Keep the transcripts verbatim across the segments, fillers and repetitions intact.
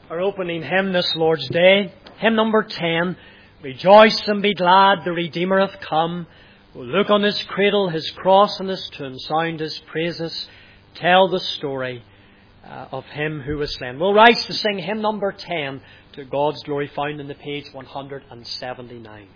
Our opening hymn this Lord's Day, hymn number ten, Rejoice and be glad, the Redeemer hath come. We'll look on His cradle, His cross and His tomb, sound His praises, tell the story uh, of Him who was slain. We'll rise to sing hymn number ten, To God's Glory, found in the page one hundred seventy-nine.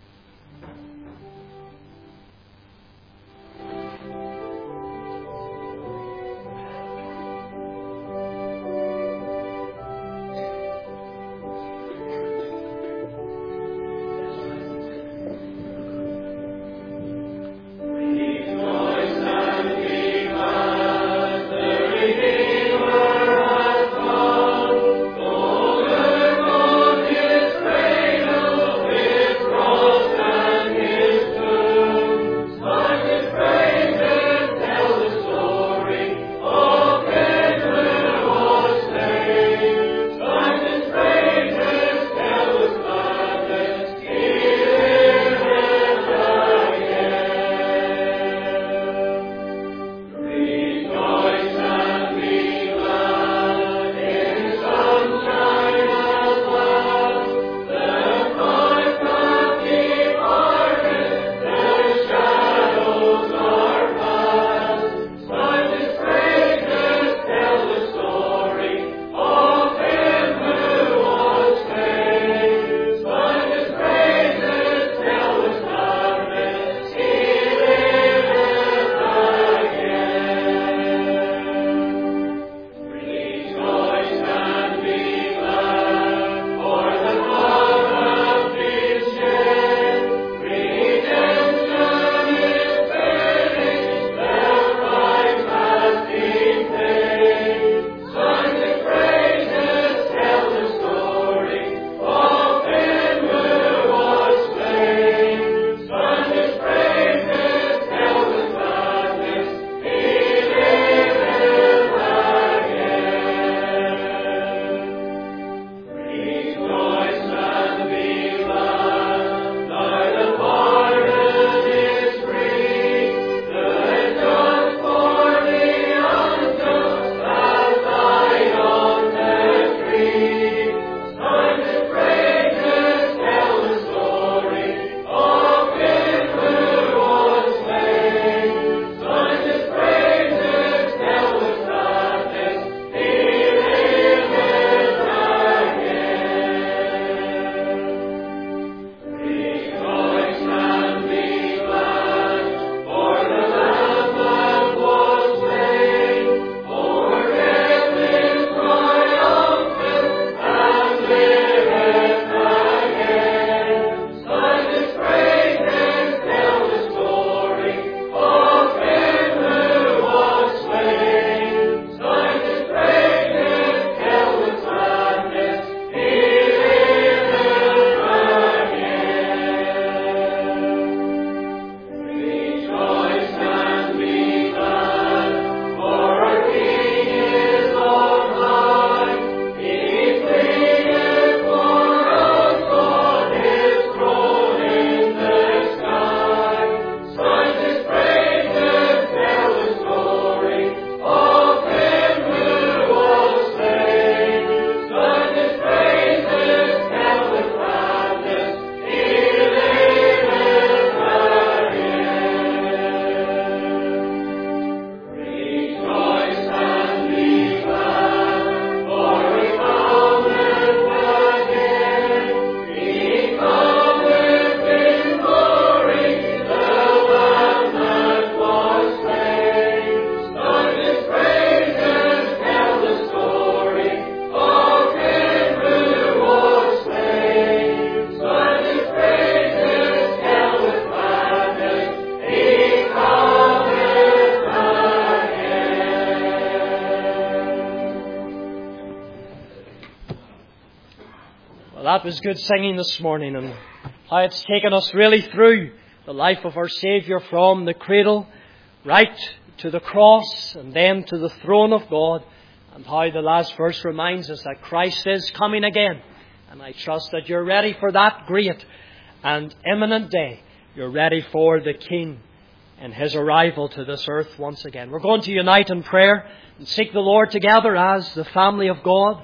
That was good singing this morning, and how it's taken us really through the life of our Saviour, from the cradle right to the cross and then to the throne of God, and how the last verse reminds us that Christ is coming again. And I trust that you're ready for that great and imminent day. You're ready for the King and His arrival to this earth once again. We're going to unite in prayer and seek the Lord together as the family of God.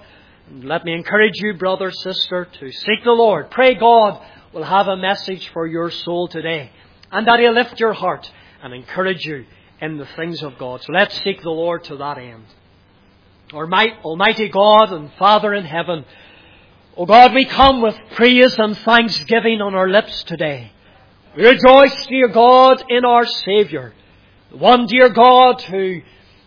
And let me encourage you, brother, sister, to seek the Lord. Pray God will have a message for your soul today, and that He'll lift your heart and encourage you in the things of God. So let's seek the Lord to that end. Our Almighty God and Father in heaven, O God, we come with praise and thanksgiving on our lips today. We rejoice, dear God, in our Saviour, the one, dear God, who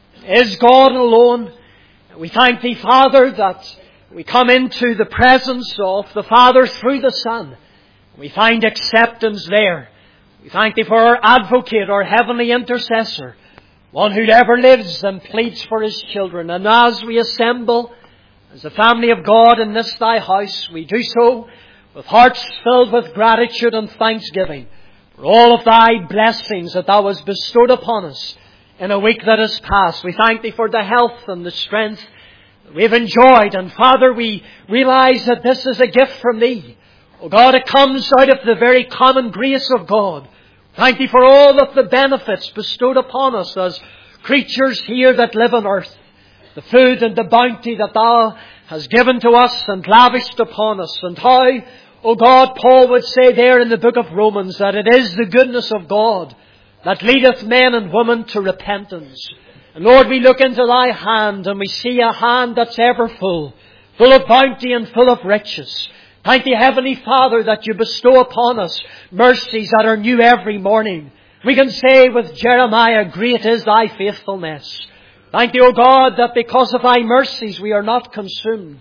is God alone. We thank Thee, Father, that we come into the presence of the Father through the Son. We find acceptance there. We thank Thee for our advocate, our heavenly intercessor, one who ever lives and pleads for His children. And as we assemble as the family of God in this Thy house, we do so with hearts filled with gratitude and thanksgiving for all of Thy blessings that Thou hast bestowed upon us in a week that has passed. We thank Thee for the health and the strength that we've enjoyed. And Father, we realize that this is a gift from Thee. Oh God, it comes out of the very common grace of God. Thank Thee for all of the benefits bestowed upon us as creatures here that live on earth. The food and the bounty that Thou hast given to us and lavished upon us. And how, oh God, Paul would say there in the book of Romans that it is the goodness of God that leadeth men and women to repentance. And Lord, we look into Thy hand and we see a hand that's ever full, full of bounty and full of riches. Thank Thee, Heavenly Father, that You bestow upon us mercies that are new every morning. We can say with Jeremiah, great is Thy faithfulness. Thank Thee, O God, that because of Thy mercies we are not consumed.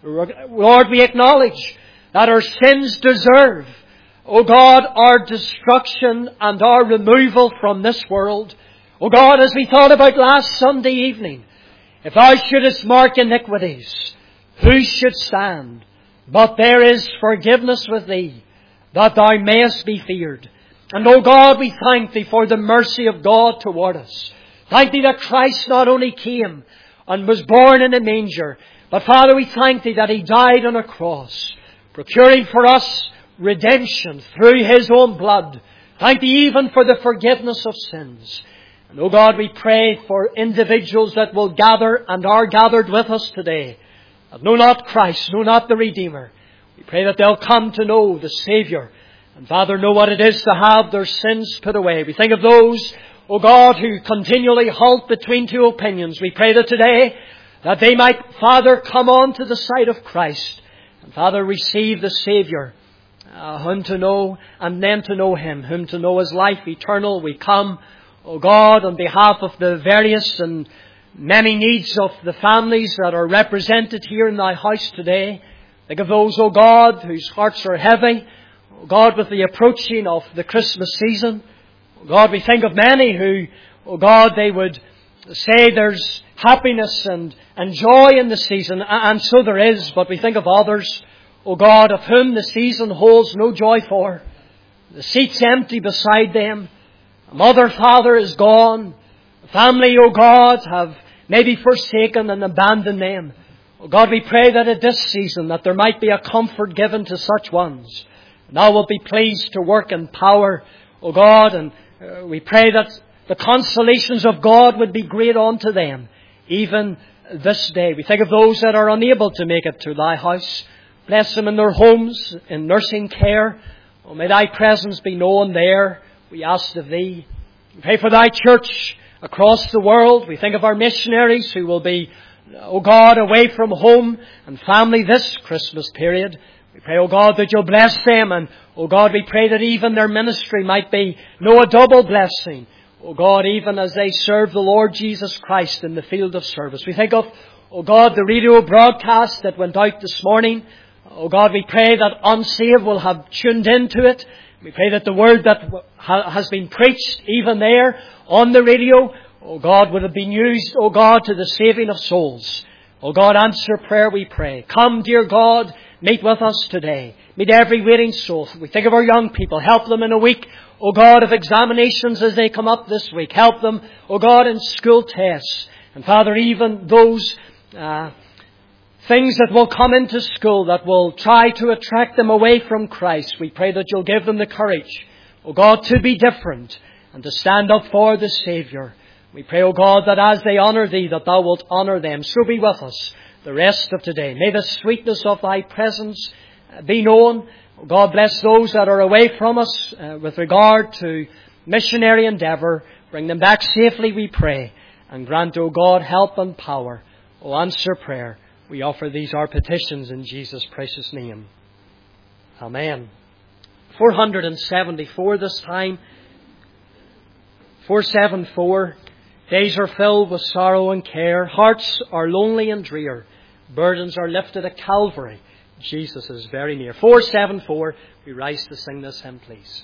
Lord, we acknowledge that our sins deserve, O God, our destruction and our removal from this world. O God, as we thought about last Sunday evening, if Thou shouldest mark iniquities, who should stand? But there is forgiveness with Thee, that Thou mayest be feared. And, O God, we thank Thee for the mercy of God toward us. Thank Thee that Christ not only came and was born in a manger, but, Father, we thank Thee that He died on a cross, procuring for us redemption through His own blood. Thank Thee even for the forgiveness of sins. And, O God, we pray for individuals that will gather and are gathered with us today, that know not Christ, know not the Redeemer. We pray that they'll come to know the Saviour and, Father, know what it is to have their sins put away. We think of those, O God, who continually halt between two opinions. We pray that today that they might, Father, come on to the side of Christ and, Father, receive the Saviour, uh, whom to know and then to know Him, whom to know as life eternal. We come, O God, on behalf of the various and many needs of the families that are represented here in Thy house today. Think of those, O God, whose hearts are heavy. O God, with the approaching of the Christmas season. O God, we think of many who, O God, they would say there's happiness and, and joy in the season. And so there is. But we think of others, O God, of whom the season holds no joy for. The seat's empty beside them. A mother, father is gone. The family, O God, have maybe forsaken and abandoned them. Oh God, we pray that at this season that there might be a comfort given to such ones. And Thou wilt be pleased to work in power, O God, and uh, we pray that the consolations of God would be great unto them, even this day. We think of those that are unable to make it to Thy house. Bless them in their homes, in nursing care. Oh, may Thy presence be known there, we ask of Thee. We pray for Thy church across the world. We think of our missionaries who will be, O God, away from home and family this Christmas period. We pray, O God, that You'll bless them. And, O God, we pray that even their ministry might be no a double blessing. O God, even as they serve the Lord Jesus Christ in the field of service. We think of, O God, the radio broadcast that went out this morning. O God, we pray that unsaved will have tuned into it. We pray that the word that has been preached, even there on the radio, O God, would have been used, O God, to the saving of souls. O God, answer prayer, we pray. Come, dear God, meet with us today. Meet every waiting soul. We think of our young people. Help them in a week, O God, of examinations as they come up this week. Help them, O God, in school tests. And Father, even those uh, things that will come into school that will try to attract them away from Christ. We pray that You'll give them the courage, O God, to be different and to stand up for the Saviour. We pray, O God, that as they honour Thee, that Thou wilt honour them. So be with us the rest of today. May the sweetness of Thy presence be known. God bless those that are away from us uh, with regard to missionary endeavour. Bring them back safely, we pray. And grant, O God, help and power. O answer prayer. We offer these our petitions in Jesus' precious name. Amen. four seventy-four this time. four seventy-four. Days are filled with sorrow and care. Hearts are lonely and drear. Burdens are lifted at Calvary. Jesus is very near. four seventy-four. We rise to sing this hymn, please.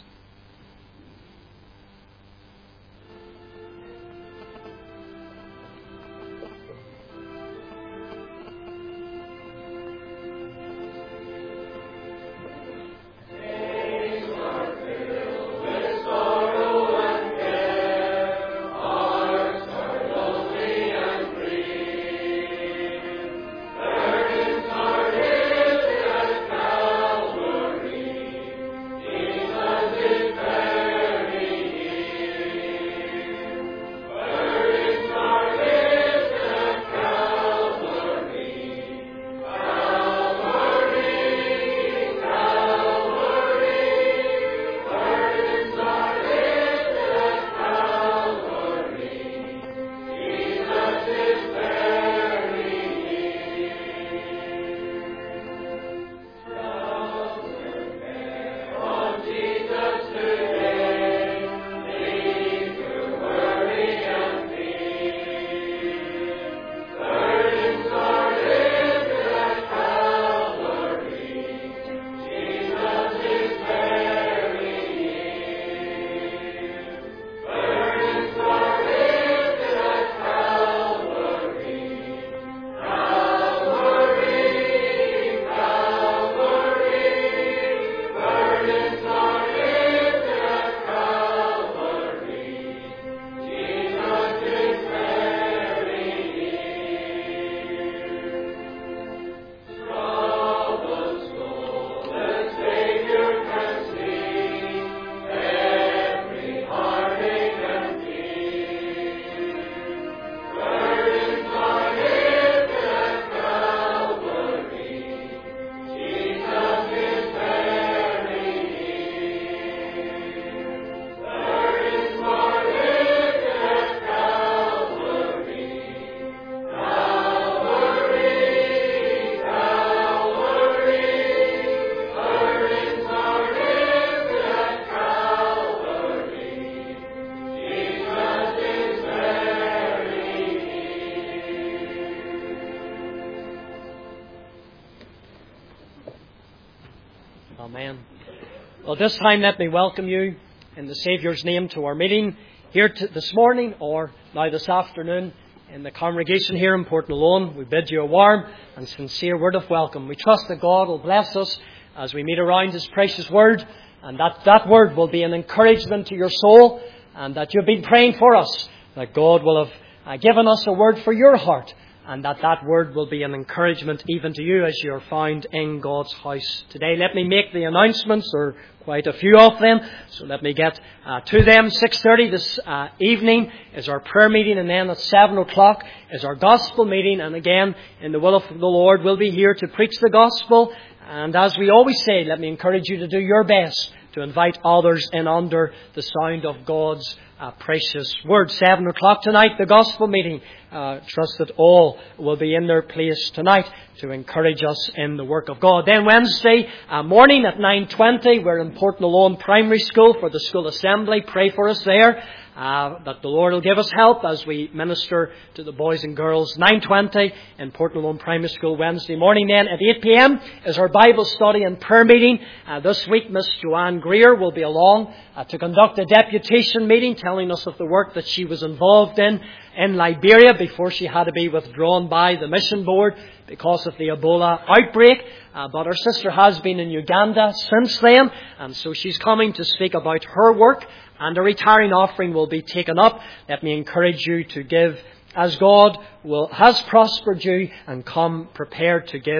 Amen. Well, this time let me welcome you in the Saviour's name to our meeting here to this morning or now this afternoon in the congregation here in Portnalone. We bid you a warm and sincere word of welcome. We trust that God will bless us as we meet around His precious word, and that that word will be an encouragement to your soul, and that you've been praying for us, that God will have uh, given us a word for your heart, and that that word will be an encouragement even to you as you're found in God's house today. Let me make the announcements, or quite a few of them, so let me get uh, to them. six thirty this uh, evening is our prayer meeting, and then at seven o'clock is our gospel meeting. And again, in the will of the Lord, we'll be here to preach the gospel. And as we always say, let me encourage you to do your best to invite others in under the sound of God's uh, precious word. Seven o'clock tonight, the gospel meeting. Uh, trust that all will be in their place tonight to encourage us in the work of God. Then Wednesday uh, morning at nine twenty, we're in Portnalone Primary School for the school assembly. Pray for us there. Uh, that the Lord will give us help as we minister to the boys and girls. nine twenty in Portnalone Primary School Wednesday morning. Then at eight p.m. is our Bible study and prayer meeting. Uh, this week Miss Joanne Greer will be along uh, to conduct a deputation meeting, telling us of the work that she was involved in in Liberia before she had to be withdrawn by the mission board because of the Ebola outbreak. Uh, but our sister has been in Uganda since then, and so she's coming to speak about her work, and a retiring offering will be taken up. Let me encourage you to give as God will has prospered you, and come prepared to give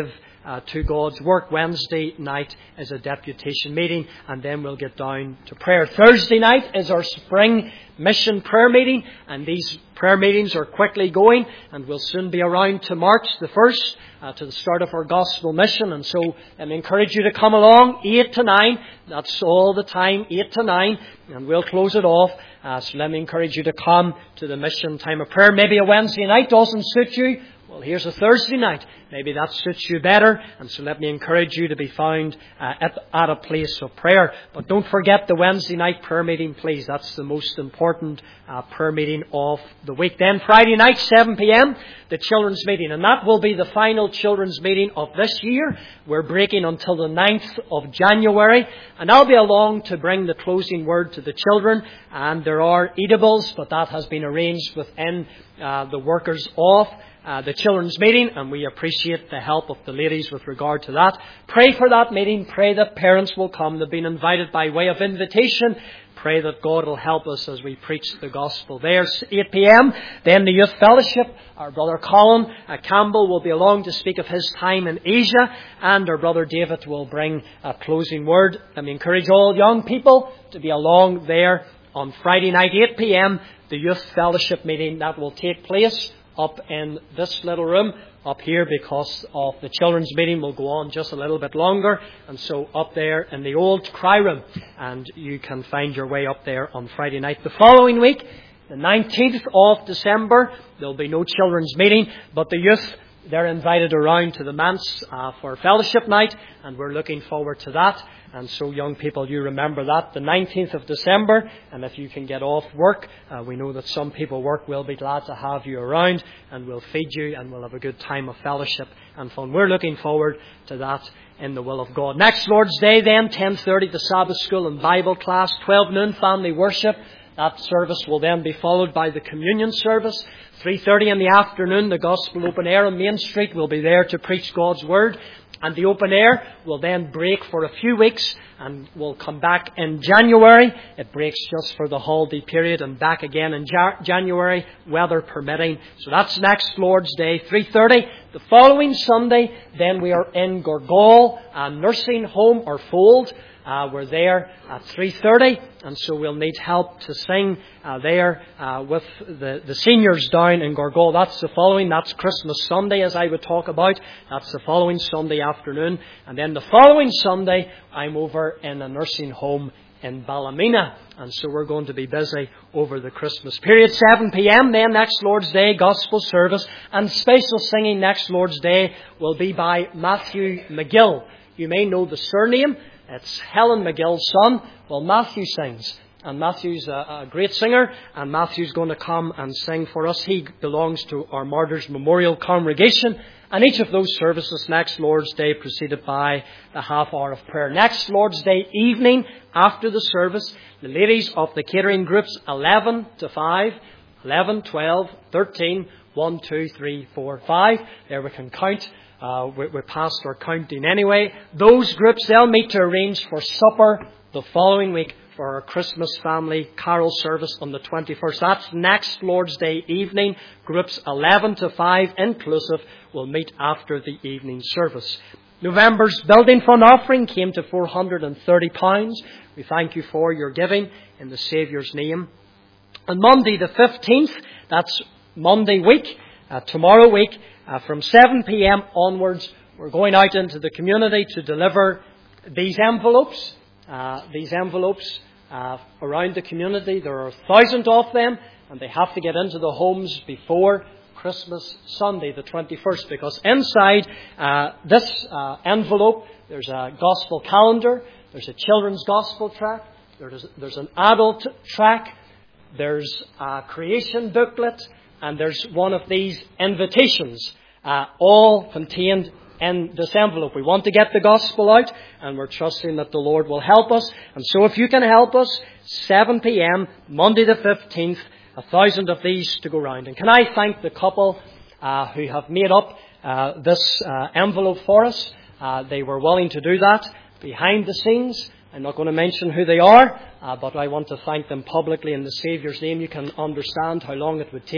uh, to God's work. Wednesday night is a deputation meeting, and then we'll get down to prayer. Thursday night is our spring mission prayer meeting, and these prayer meetings are quickly going, and we'll soon be around to March the first, uh, to the start of our gospel mission. And so I encourage you to come along, eight to nine. That's all the time, eight to nine, and we'll close it off. Uh, so let me encourage you to come to the mission time of prayer. Maybe a Wednesday night doesn't suit you. Well, here's a Thursday night. Maybe that suits you better. And so let me encourage you to be found uh, at, at a place of prayer. But don't forget the Wednesday night prayer meeting, please. That's the most important uh, prayer meeting of the week. Then Friday night, seven p.m., the children's meeting. And that will be the final children's meeting of this year. We're breaking until the ninth of January. And I'll be along to bring the closing word to the children. And there are eatables, but that has been arranged within uh, the workers of Uh, the children's meeting, and we appreciate the help of the ladies with regard to that. Pray for that meeting. Pray that parents will come. They've been invited by way of invitation. Pray that God will help us as we preach the gospel there. eight p.m. Then the youth fellowship. Our brother Colin uh, Campbell will be along to speak of his time in Asia, and our brother David will bring a closing word. Let me encourage all young people to be along there on Friday night, eight p.m. The youth fellowship meeting that will take place up in this little room up here, because of the children's meeting will go on just a little bit longer, and so up there in the old cry room, and you can find your way up there on Friday night. The following week, the nineteenth of December, there'll be no children's meeting, but the youth, they're invited around to the manse uh, for fellowship night, and we're looking forward to that. And so, young people, you remember that, the nineteenth of December. And if you can get off work, uh, we know that some people work, we'll be glad to have you around, and we'll feed you, and we'll have a good time of fellowship and fun. We're looking forward to that in the will of God. Next Lord's Day then, ten thirty, the Sabbath school and Bible class, twelve noon family worship. That service will then be followed by the communion service. three thirty in the afternoon, the gospel open air on Main Street. We'll be there to preach God's word. And the open air will then break for a few weeks, and will come back in January. It breaks just for the holiday period, and back again in ja- January, weather permitting. So that's next Lord's Day, three thirty. The following Sunday, then we are in Gorgall, a nursing home or fold. Uh, we're there at three thirty, and so we'll need help to sing uh, there uh, with the, the seniors down in Gorgall. That's the following, that's Christmas Sunday, as I would talk about. That's the following Sunday afternoon. And then the following Sunday, I'm over in a nursing home in Ballymena. And so we're going to be busy over the Christmas period. seven p.m. then next Lord's Day, gospel service. And special singing next Lord's Day will be by Matthew McGill. You may know the surname. It's Helen McGill's son. Well, Matthew sings. And Matthew's a, a great singer. And Matthew's going to come and sing for us. He belongs to our Martyrs Memorial Congregation. And each of those services next Lord's Day preceded by a half hour of prayer. Next Lord's Day evening, after the service, the ladies of the catering groups, eleven to five, eleven, twelve, thirteen, one, two, three, four, five. There we can count. Uh, we, we're past our counting anyway. Those groups, they'll meet to arrange for supper the following week for our Christmas family carol service on the twenty-first. That's next Lord's Day evening. Groups eleven to five inclusive will meet after the evening service. November's building fund offering came to four hundred thirty pounds. We thank you for your giving in the Saviour's name. On Monday the fifteenth, that's Monday week, uh, tomorrow week, uh, from seven p.m. onwards, we're going out into the community to deliver these envelopes. Uh, these envelopes uh, around the community. There are a thousand of them, and they have to get into the homes before Christmas Sunday, the twenty-first, because inside uh, this uh, envelope, there's a gospel calendar, there's a children's gospel track, there's, there's an adult track, there's a creation booklet, and there's one of these invitations, uh, all contained in this envelope. We want to get the gospel out, and we're trusting that the Lord will help us. And so if you can help us, seven p.m, Monday the fifteenth, a thousand of these to go round. And can I thank the couple uh, who have made up uh, this uh, envelope for us. Uh, they were willing to do that behind the scenes. I'm not going to mention who they are, uh, but I want to thank them publicly in the Saviour's name. You can understand how long it would take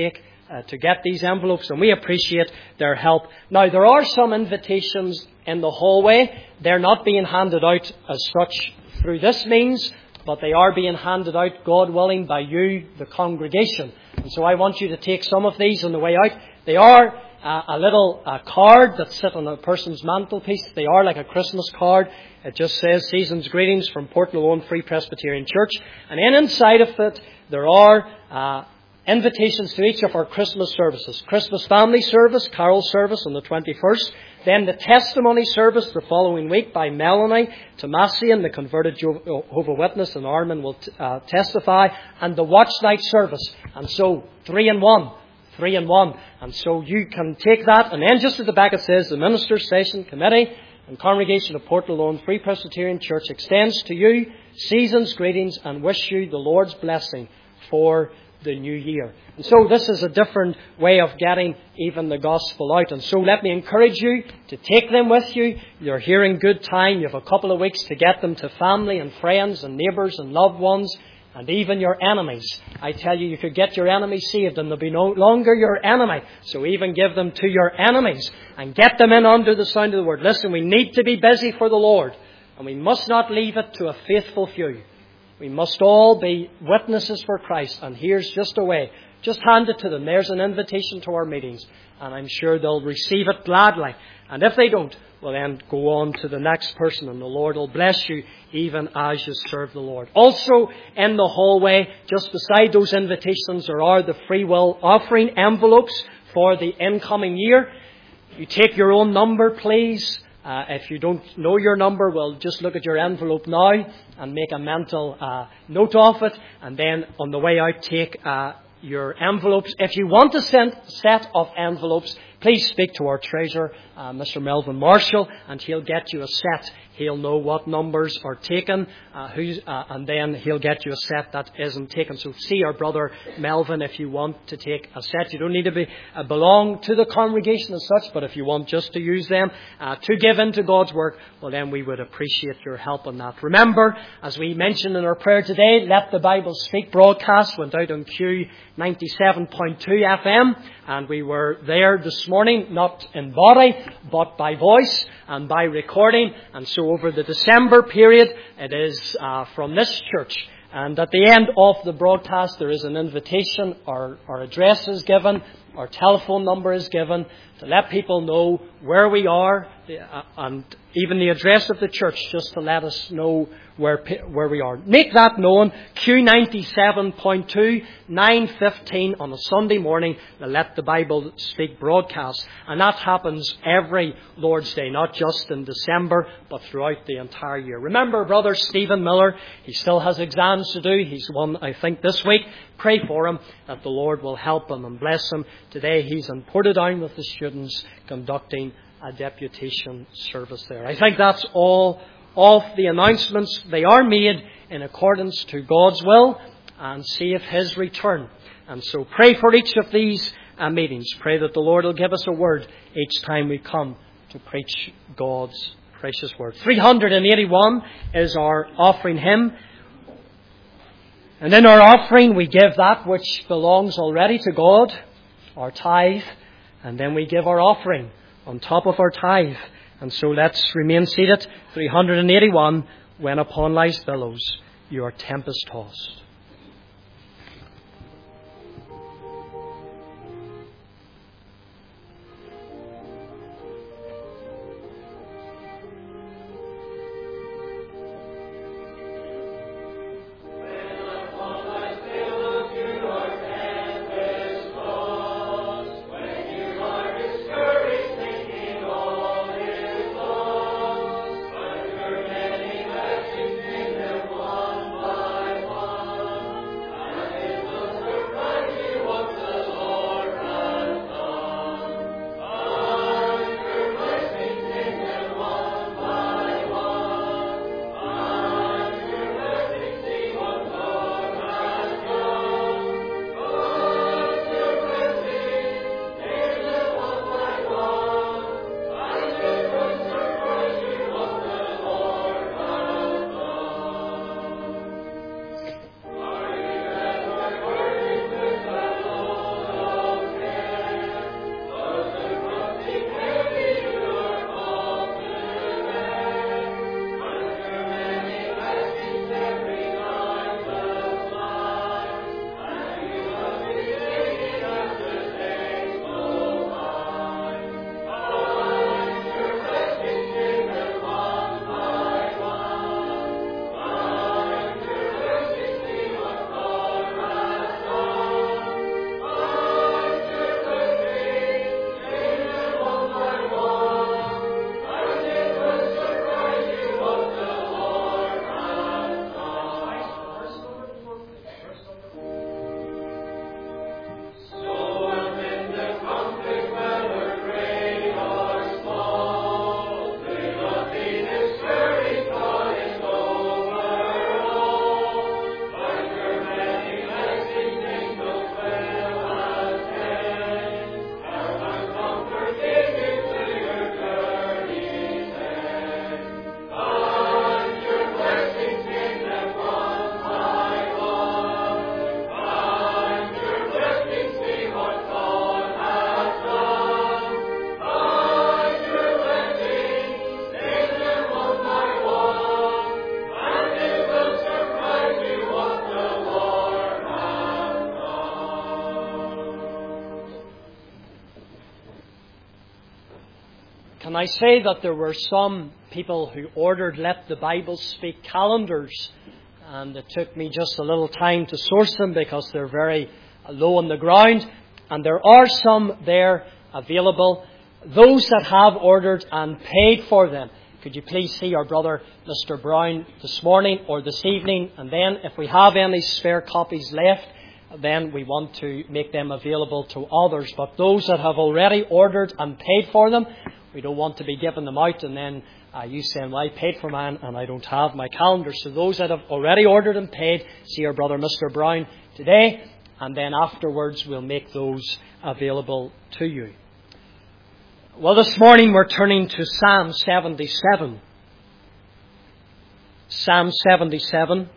uh, to get these envelopes, and we appreciate their help. Now, there are some invitations in the hallway. They're not being handed out as such through this means, but they are being handed out, God willing, by you, the congregation. And so I want you to take some of these on the way out. They are uh, a little uh, card that sits on a person's mantelpiece. They are like a Christmas card. It just says, Season's Greetings from Port Malone Free Presbyterian Church. And then inside of it, there are uh, invitations to each of our Christmas services. Christmas family service, carol service on the twenty-first. Then the testimony service the following week by Melanie Tomasian, the converted Jehovah's Witness, and Armin will t- uh, testify. And the watch night service. And so, three in one. Three in one. And so you can take that. And then just at the back it says, the Ministers' Session Committee and Congregation of Port Malone Free Presbyterian Church extends to you season's greetings and wish you the Lord's blessing for the new year. And so this is a different way of getting even the gospel out. And so let me encourage you to take them with you. You're here in good time. You have a couple of weeks to get them to family and friends and neighbours and loved ones and even your enemies. I tell you, you could get your enemy saved and they'll be no longer your enemy. So even give them to your enemies and get them in under the sound of the word. Listen, we need to be busy for the Lord, and we must not leave it to a faithful few. We must all be witnesses for Christ. And here's just a way. Just hand it to them. There's an invitation to our meetings. And I'm sure they'll receive it gladly. And if they don't, well then go on to the next person. And the Lord will bless you even as you serve the Lord. Also in the hallway, just beside those invitations, there are the free will offering envelopes for the incoming year. You take your own number, please. Uh, if you don't know your number, well, just look at your envelope now and make a mental uh, note of it. And then on the way out, take uh, your envelopes. If you want a set of envelopes, please speak to our treasurer, uh, Mister Melvin Marshall, and he'll get you a set. He'll know what numbers are taken, uh, who's, uh, and then he'll get you a set that isn't taken. So see our brother Melvin if you want to take a set. You don't need to be uh, belong to the congregation as such, but if you want just to use them uh, to give into God's work, well then we would appreciate your help on that. Remember, as we mentioned in our prayer today, Let the Bible Speak broadcast went out on Q ninety-seven point two F M, and we were there this morning, not in body, but by voice and by recording. And so over the December period, it is uh, from this church. And at the end of the broadcast, there is an invitation. Our, our address is given. Our telephone number is given to let people know where we are, uh, and even the address of the church, just to let us know where where we are. Make that known. Q ninety-seven point two, nine fifteen on a Sunday morning, the Let the Bible Speak broadcast. And that happens every Lord's Day, not just in December, but throughout the entire year. Remember Brother Stephen Miller, he still has exams to do. He's one, I think, this week. Pray for him that the Lord will help him and bless him. Today he's in Portadown with the students conducting a deputation service there. I think that's all of the announcements. They are made in accordance to God's will and save His return. And so pray for each of these uh, meetings. Pray that the Lord will give us a word each time we come to preach God's precious word. three hundred eighty-one is our offering hymn. And in our offering we give that which belongs already to God, our tithe, and then we give our offering on top of our tithe. And so let's remain seated. three hundred eighty-one, When Upon Life's Billows You Are Tempest Tossed. One by one. When I say that there were some people who ordered Let the Bible Speak calendars, and it took me just a little time to source them because they're very low on the ground, and there are some there available. Those that have ordered and paid for them, could you please see our brother Mister Brown this morning or this evening, and then if we have any spare copies left, then we want to make them available to others. But those that have already ordered and paid for them, we don't want to be giving them out and then uh, you saying, well, I paid for mine and I don't have my calendar. So those that have already ordered and paid, see our brother Mister Brown today, and then afterwards we'll make those available to you. Well, this morning we're turning to Psalm seventy-seven. Psalm seventy-seven.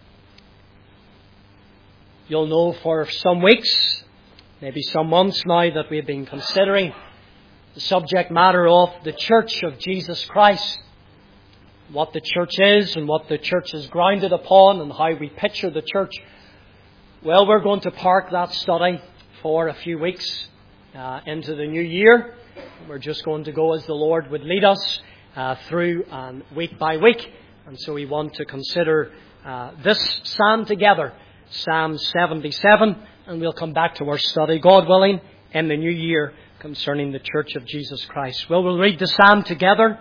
You'll know for some weeks, maybe some months now, that we've been considering the subject matter of the Church of Jesus Christ. What the church is and what the church is grounded upon and how we picture the church. Well, we're going to park that study for a few weeks uh, into the new year. We're just going to go as the Lord would lead us uh, through and week by week. And so we want to consider uh, this psalm together, Psalm seventy-seven, and we'll come back to our study, God willing, in the new year concerning the Church of Jesus Christ. Well, we'll read the psalm together.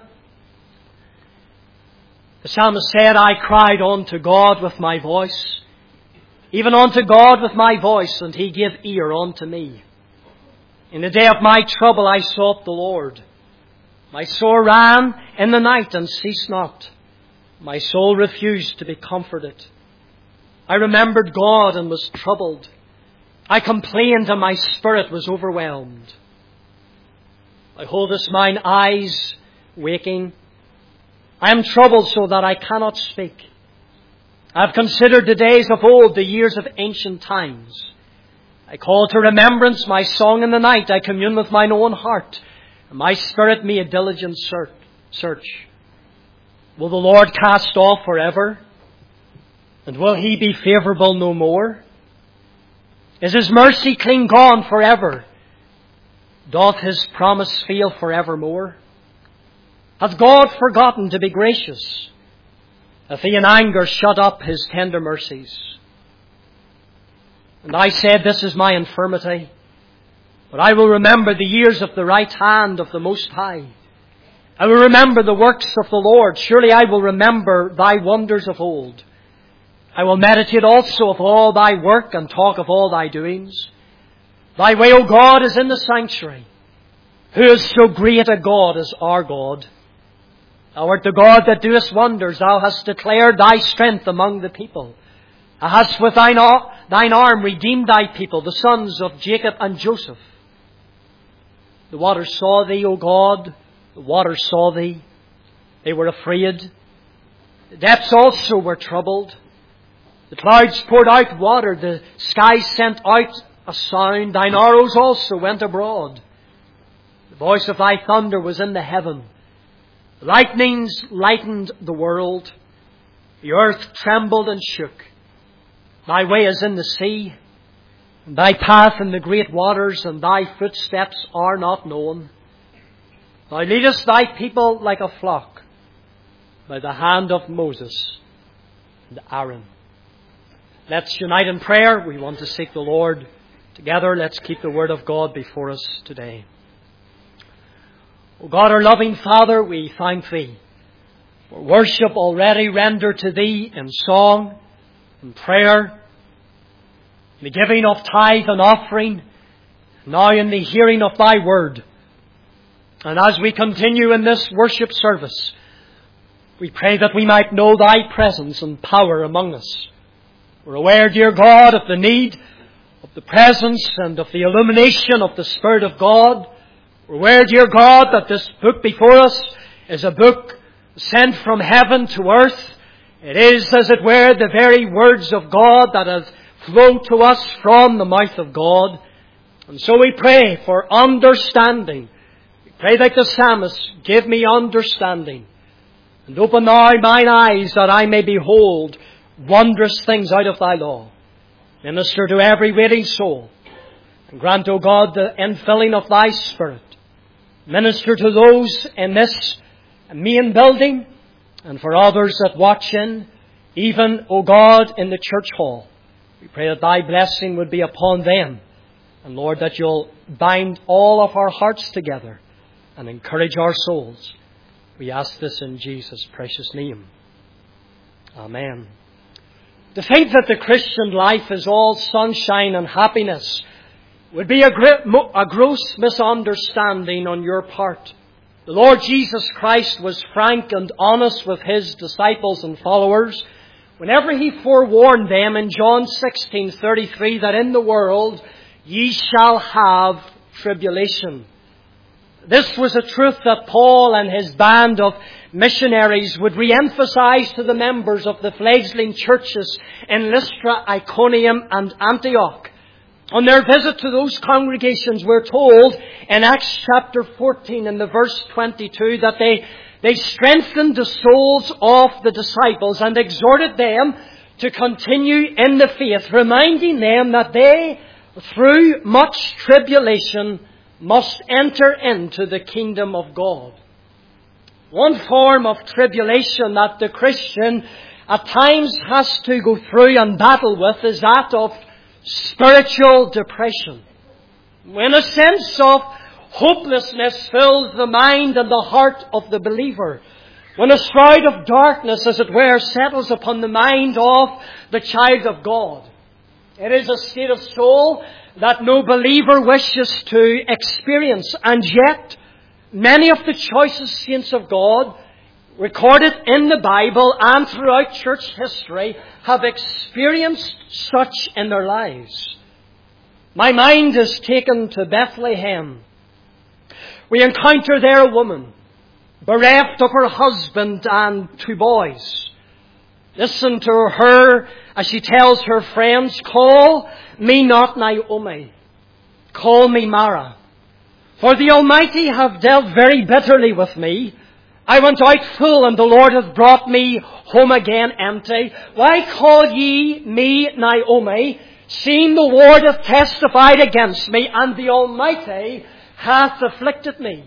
The psalmist said, I cried unto God with my voice, even unto God with my voice, and He gave ear unto me. In the day of my trouble I sought the Lord. My soul ran in the night and ceased not. My soul refused to be comforted. I remembered God and was troubled. I complained and my spirit was overwhelmed. I holdest mine eyes waking. I am troubled so that I cannot speak. I have considered the days of old, the years of ancient times. I call to remembrance my song in the night. I commune with mine own heart, and my spirit me a diligent search. Will the Lord cast off forever? And will He be favourable no more? Is His mercy clean gone forever? Doth His promise fail forevermore? Hath God forgotten to be gracious? Hath He in anger shut up His tender mercies? And I said, this is my infirmity, but I will remember the years of the right hand of the Most High. I will remember the works of the Lord. Surely I will remember Thy wonders of old. I will meditate also of all Thy work and talk of all Thy doings. Thy way, O God, is in the sanctuary. Who is so great a God as our God? Thou art the God that doest wonders. Thou hast declared Thy strength among the people. Thou hast with thine, thine arm redeemed Thy people, the sons of Jacob and Joseph. The waters saw Thee, O God. The waters saw Thee. They were afraid. The depths also were troubled. The clouds poured out water. The skies sent out a sound. Thine arrows also went abroad. The voice of Thy thunder was in the heaven. The lightnings lightened the world. The earth trembled and shook. Thy way is in the sea, and Thy path in the great waters, and Thy footsteps are not known. Thou leadest Thy people like a flock by the hand of Moses and Aaron. Let's unite in prayer. We want to seek the Lord together. Let's keep the Word of God before us today. O God, our loving Father, we thank Thee for worship already rendered to Thee in song, in prayer, in the giving of tithe and offering, now in the hearing of Thy Word. And as we continue in this worship service, we pray that we might know Thy presence and power among us. We're aware, dear God, of the need of the presence and of the illumination of the Spirit of God. We're aware, dear God, that this book before us is a book sent from heaven to earth. It is, as it were, the very words of God that have flowed to us from the mouth of God. And so we pray for understanding. We pray like the psalmist, give me understanding. And open Thou mine eyes that I may behold wondrous things out of Thy law. Minister to every waiting soul. And grant, O God, the infilling of Thy Spirit, Minister to those in this main building and for others that watch in, even, O God, in the church hall. We pray that Thy blessing would be upon them. And Lord, that You'll bind all of our hearts together and encourage our souls. We ask this in Jesus' precious name. Amen. To think that the Christian life is all sunshine and happiness would be a, great, a gross misunderstanding on your part. The Lord Jesus Christ was frank and honest with His disciples and followers whenever He forewarned them in John sixteen thirty-three that in the world ye shall have tribulation. This was a truth that Paul and his band of missionaries would re-emphasize to the members of the fledgling churches in Lystra, Iconium and Antioch. On their visit to those congregations, we're told in Acts chapter fourteen in the verse twenty-two that they, they strengthened the souls of the disciples and exhorted them to continue in the faith, reminding them that they, through much tribulation, must enter into the kingdom of God. One form of tribulation that the Christian at times has to go through and battle with is that of spiritual depression. When a sense of hopelessness fills the mind and the heart of the believer, when a shroud of darkness, as it were, settles upon the mind of the child of God, it is a state of soul that no believer wishes to experience. And yet, many of the choicest saints of God, recorded in the Bible and throughout church history, have experienced such in their lives. My mind is taken to Bethlehem. We encounter there a woman, bereft of her husband and two boys. Listen to her as she tells her friends, "Call me not Naomi, call me Mara. For the Almighty have dealt very bitterly with me. I went out full, and the Lord hath brought me home again empty. Why call ye me Naomi, seeing the Lord hath testified against me, and the Almighty hath afflicted me?"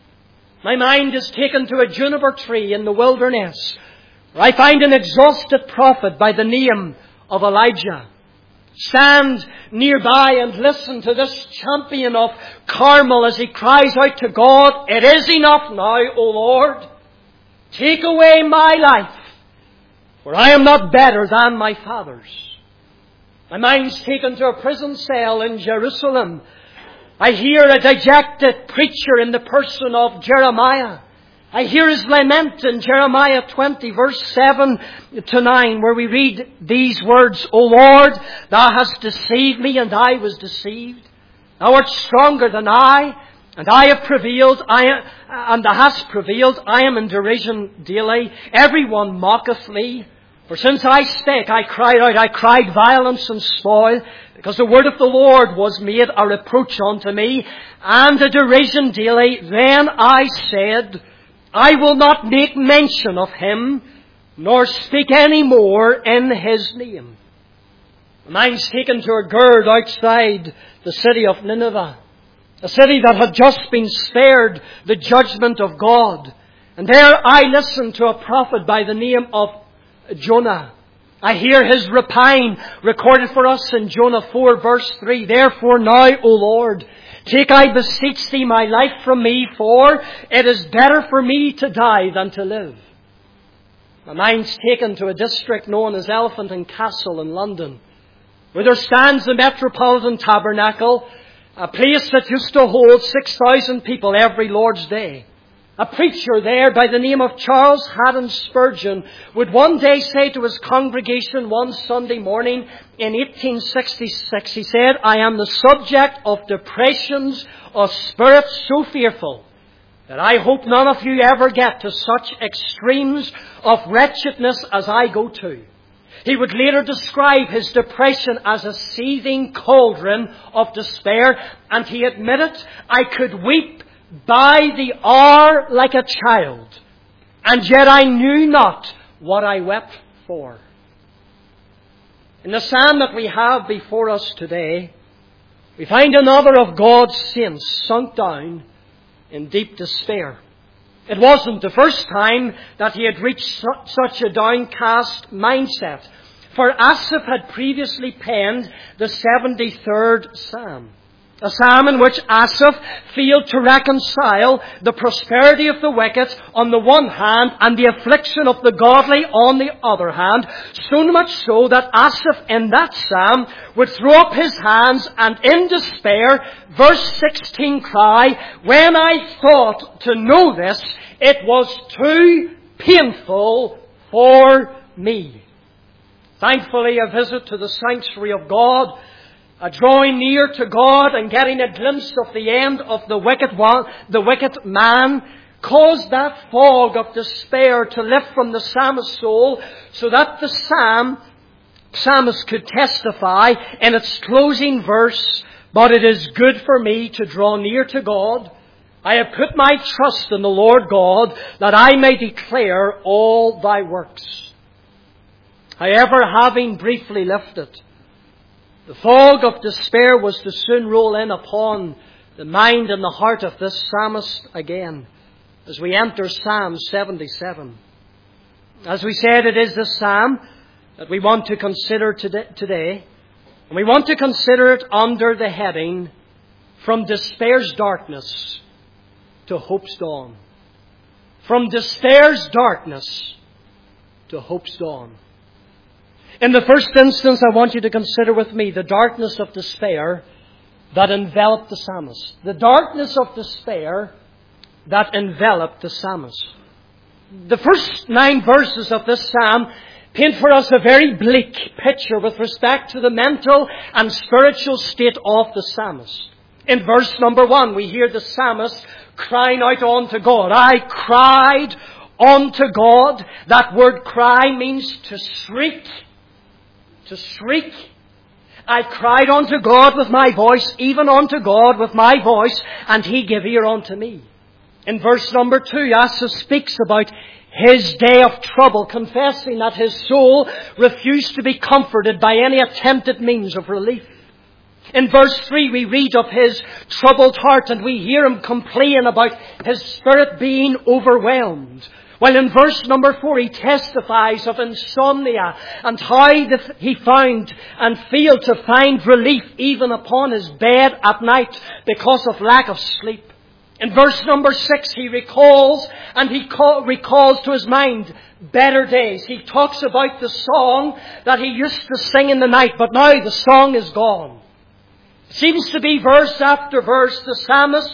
My mind is taken to a juniper tree in the wilderness, where I find an exhausted prophet by the name of Elijah. Stand nearby and listen to this champion of Carmel as he cries out to God, "It is enough now, O Lord. Take away my life, for I am not better than my fathers." My mind's taken to a prison cell in Jerusalem. I hear a dejected preacher in the person of Jeremiah. I hear his lament in Jeremiah twenty, verse seven to nine, where we read these words, "O Lord, Thou hast deceived me, and I was deceived. Thou art stronger than I, and I have prevailed, I, and Thou hast prevailed. I am in derision daily. Everyone mocketh me. For since I spake, I cried out, I cried violence and spoil, because the word of the Lord was made a reproach unto me, and a derision daily. Then I said, I will not make mention of him, nor speak any more in his name." The mind's taken to a girl outside the city of Nineveh, a city that had just been spared the judgment of God. And there I listen to a prophet by the name of Jonah. I hear his repine recorded for us in Jonah four, verse three. "Therefore now, O Lord, take, I beseech Thee, my life from me, for it is better for me to die than to live." My mind's taken to a district known as Elephant and Castle in London, where there stands the Metropolitan Tabernacle, a place that used to hold six thousand people every Lord's Day. A preacher there by the name of Charles Haddon Spurgeon would one day say to his congregation one Sunday morning in eighteen sixty-six, he said, "I am the subject of depressions of spirit so fearful that I hope none of you ever get to such extremes of wretchedness as I go to." He would later describe his depression as a seething cauldron of despair, and he admitted, "I could weep by the hour like a child, and yet I knew not what I wept for." In the psalm that we have before us today, we find another of God's saints sunk down in deep despair. It wasn't the first time that he had reached such a downcast mindset, for Asaph had previously penned the seventy-third Psalm. A psalm in which Asaph failed to reconcile the prosperity of the wicked on the one hand and the affliction of the godly on the other hand, so much so that Asaph in that psalm would throw up his hands and in despair, verse sixteen cry, "When I thought to know this, it was too painful for me." Thankfully, a visit to the sanctuary of God, a drawing near to God and getting a glimpse of the end of the wicked one, the wicked man, caused that fog of despair to lift from the psalmist's soul, so that the psalm, psalmist could testify in its closing verse, "But it is good for me to draw near to God. I have put my trust in the Lord God, that I may declare all thy works." However, having briefly lifted, the fog of despair was to soon roll in upon the mind and the heart of this psalmist again as we enter Psalm seventy-seven. As we said, it is this psalm that we want to consider today. And we want to consider it under the heading, "From Despair's Darkness to Hope's Dawn." From despair's darkness to hope's dawn. In the first instance, I want you to consider with me the darkness of despair that enveloped the psalmist. The darkness of despair that enveloped the psalmist. The first nine verses of this psalm paint for us a very bleak picture with respect to the mental and spiritual state of the psalmist. In verse number one, we hear the psalmist crying out unto God. I cried unto God. That word cry means to shriek. To shriek. I cried unto God with my voice, even unto God with my voice, and He gave ear unto me. In verse number two, Asaph speaks about his day of trouble, confessing that his soul refused to be comforted by any attempted means of relief. In verse three, we read of his troubled heart, and we hear him complain about his spirit being overwhelmed. While in verse number four, he testifies of insomnia and how he found and failed to find relief even upon his bed at night because of lack of sleep. In verse number six, he recalls and he call, recalls to his mind better days. He talks about the song that he used to sing in the night, but now the song is gone. It seems to be verse after verse, the psalmist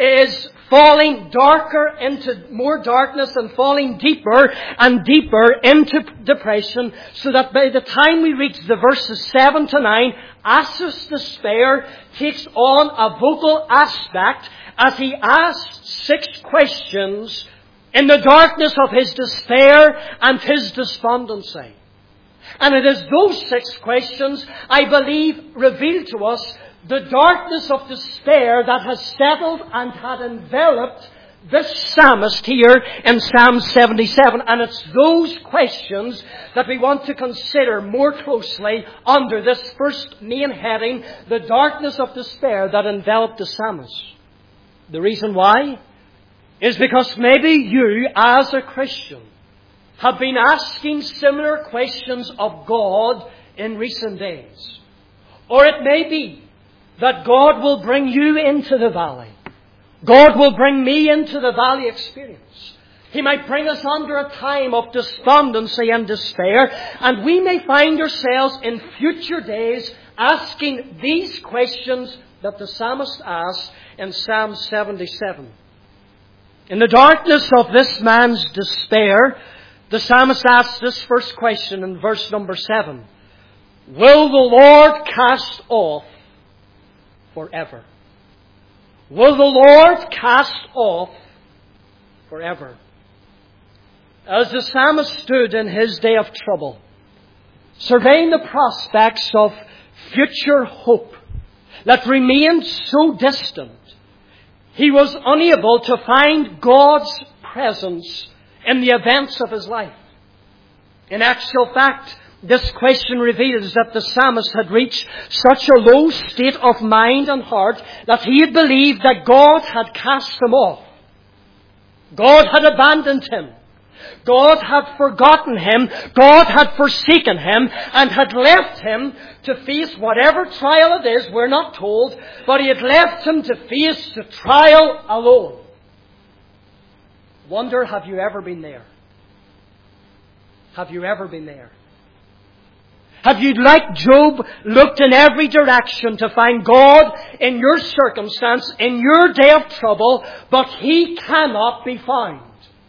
is falling darker into more darkness and falling deeper and deeper into depression, so that by the time we reach the verses seven to nine, Asaph's despair takes on a vocal aspect as he asks six questions in the darkness of his despair and his despondency. And it is those six questions, I believe, reveal to us the darkness of despair that has settled and had enveloped this psalmist here in Psalm seventy-seven. And it's those questions that we want to consider more closely under this first main heading, the darkness of despair that enveloped the psalmist. The reason why is because maybe you, as a Christian, have been asking similar questions of God in recent days. Or it may be that God will bring you into the valley. God will bring me into the valley experience. He might bring us under a time of despondency and despair, and we may find ourselves in future days asking these questions that the psalmist asks in Psalm seventy-seven. In the darkness of this man's despair, the psalmist asks this first question in verse number seven. Will the Lord cast off forever? Will the Lord cast off forever? As the psalmist stood in his day of trouble, surveying the prospects of future hope that remained so distant, he was unable to find God's presence in the events of his life. In actual fact, This question reveals that the psalmist had reached such a low state of mind and heart that he had believed that God had cast him off. God had abandoned him. God had forgotten him. God had forsaken him and had left him to face whatever trial it is, we're not told, but he had left him to face the trial alone. Wonder, have you ever been there? Have you ever been there? Have you, like Job, looked in every direction to find God in your circumstance, in your day of trouble, but He cannot be found?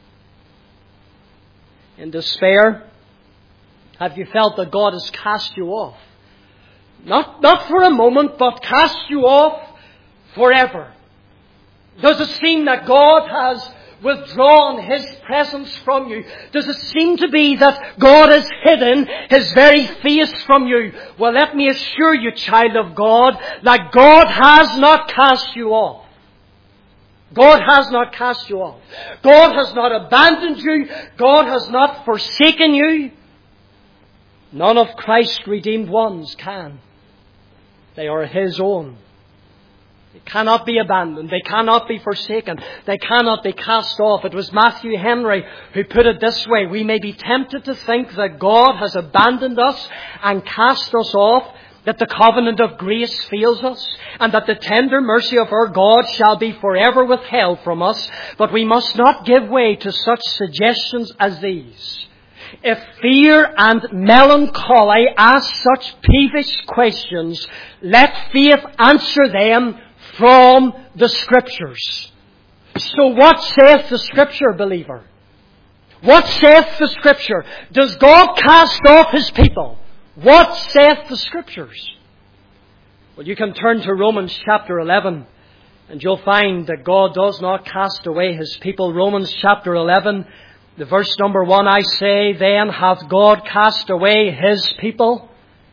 In despair, have you felt that God has cast you off? Not, not for a moment, but cast you off forever. Does it seem that God has withdrawn His presence from you? Does it seem to be that God has hidden His very face from you? Well, let me assure you, child of God, that God has not cast you off. God has not cast you off. God has not abandoned you. God has not forsaken you. None of Christ's redeemed ones can. They are His own. They cannot be abandoned. They cannot be forsaken. They cannot be cast off. It was Matthew Henry who put it this way: we may be tempted to think that God has abandoned us and cast us off, that the covenant of grace fails us, and that the tender mercy of our God shall be forever withheld from us. But we must not give way to such suggestions as these. If fear and melancholy ask such peevish questions, let faith answer them from the Scriptures. So what saith the Scripture, believer? What saith the Scripture? Does God cast off His people? What saith the Scriptures? Well, you can turn to Romans chapter eleven, and you'll find that God does not cast away His people. Romans chapter eleven, the verse number one, I say, then hath God cast away His people?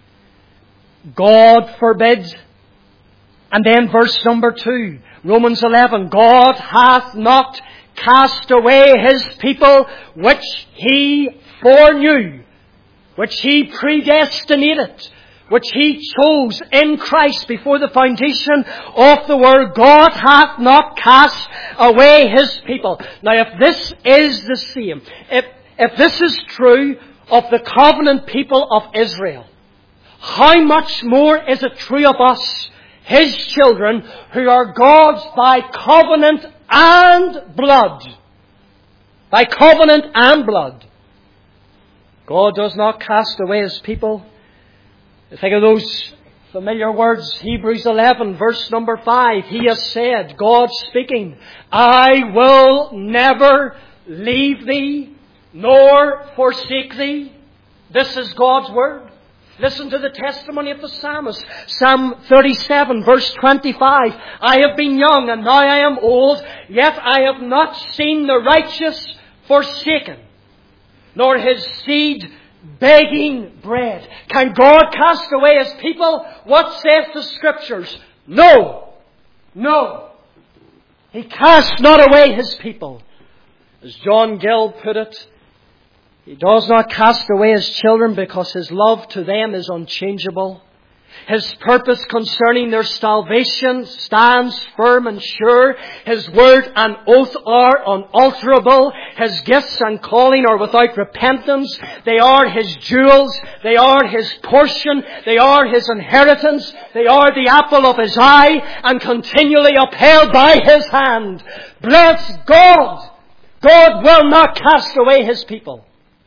God forbid. And then verse number two, Romans eleven, God hath not cast away His people which He foreknew, which He predestinated, which He chose in Christ before the foundation of the world. God hath not cast away His people. Now, if this is the same, if, if this is true of the covenant people of Israel, how much more is it true of us, His children, who are God's by covenant and blood? By covenant and blood. God does not cast away His people. Think of those familiar words, Hebrews eleven, verse number five. He has said, God speaking, I will never leave thee, nor forsake thee. This is God's word. Listen to the testimony of the psalmist. Psalm thirty-seven, verse twenty-five. I have been young, and now I am old, yet I have not seen the righteous forsaken, nor his seed begging bread. Can God cast away His people? What saith the Scriptures? No. No. He casts not away His people. As John Gill put it, He does not cast away His children because His love to them is unchangeable. His purpose concerning their salvation stands firm and sure. His word and oath are unalterable. His gifts and calling are without repentance. They are His jewels. They are His portion. They are His inheritance. They are the apple of His eye and continually upheld by His hand. Bless God! God will not cast away His people.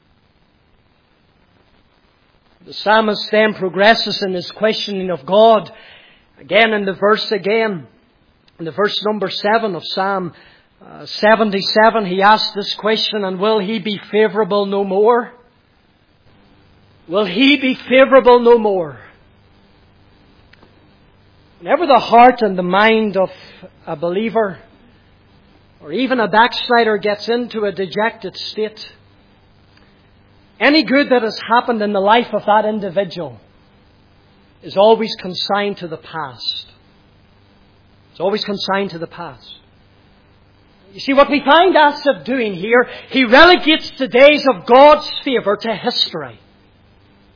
The psalmist then progresses in his questioning of God. Again in the verse again. In the verse number seven of Psalm uh, seventy-seven, he asks this question, and will He be favourable no more? Will He be favourable no more? Whenever the heart and the mind of a believer, or even a backslider, gets into a dejected state, any good that has happened in the life of that individual is always consigned to the past. It's always consigned to the past. You see, what we find Asaph doing here, he relegates the days of God's favour to history.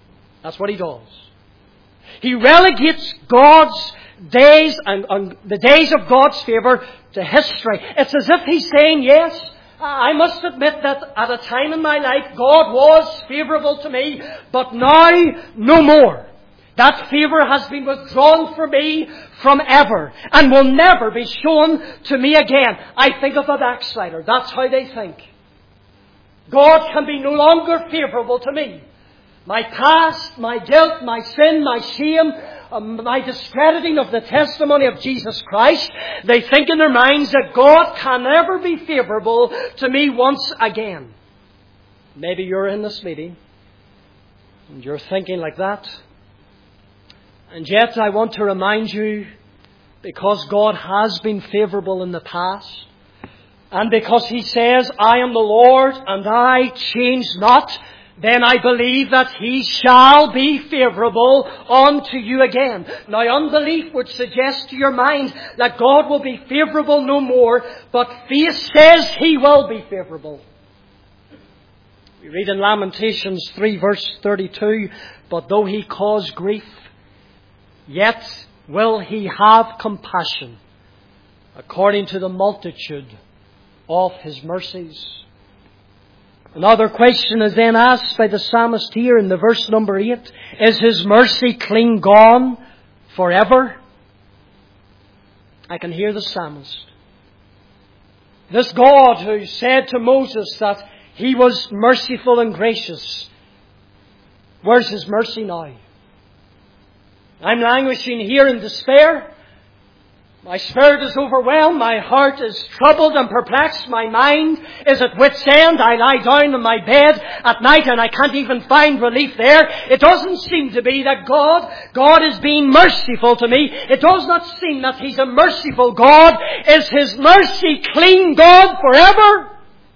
That's what he does. He relegates God's days and, and the days of God's favour to history. It's as if he's saying, yes, I must admit that at a time in my life God was favourable to me, but now no more. That favour has been withdrawn from me from ever and will never be shown to me again. I think of a backslider. That's how they think. God can be no longer favourable to me. My past, my guilt, my sin, my shame, um, my discrediting of the testimony of Jesus Christ, they think in their minds that God can never be favourable to me once again. Maybe you're in this meeting and you're thinking like that. And yet I want to remind you, because God has been favourable in the past, and because He says, I am the Lord and I change not, then I believe that He shall be favourable unto you again. Now, unbelief would suggest to your mind that God will be favourable no more, but faith says He will be favourable. We read in Lamentations three verse thirty-two, but though He cause grief, yet will He have compassion according to the multitude of His mercies. Another question is then asked by the psalmist here in the verse number eight. Is His mercy clean gone forever? I can hear the psalmist. This God who said to Moses that He was merciful and gracious, where's His mercy now? I'm languishing here in despair. My spirit is overwhelmed. My heart is troubled and perplexed. My mind is at wit's end. I lie down in my bed at night and I can't even find relief there. It doesn't seem to be that God, God is being merciful to me. It does not seem that He's a merciful God. Is His mercy clean gone forever?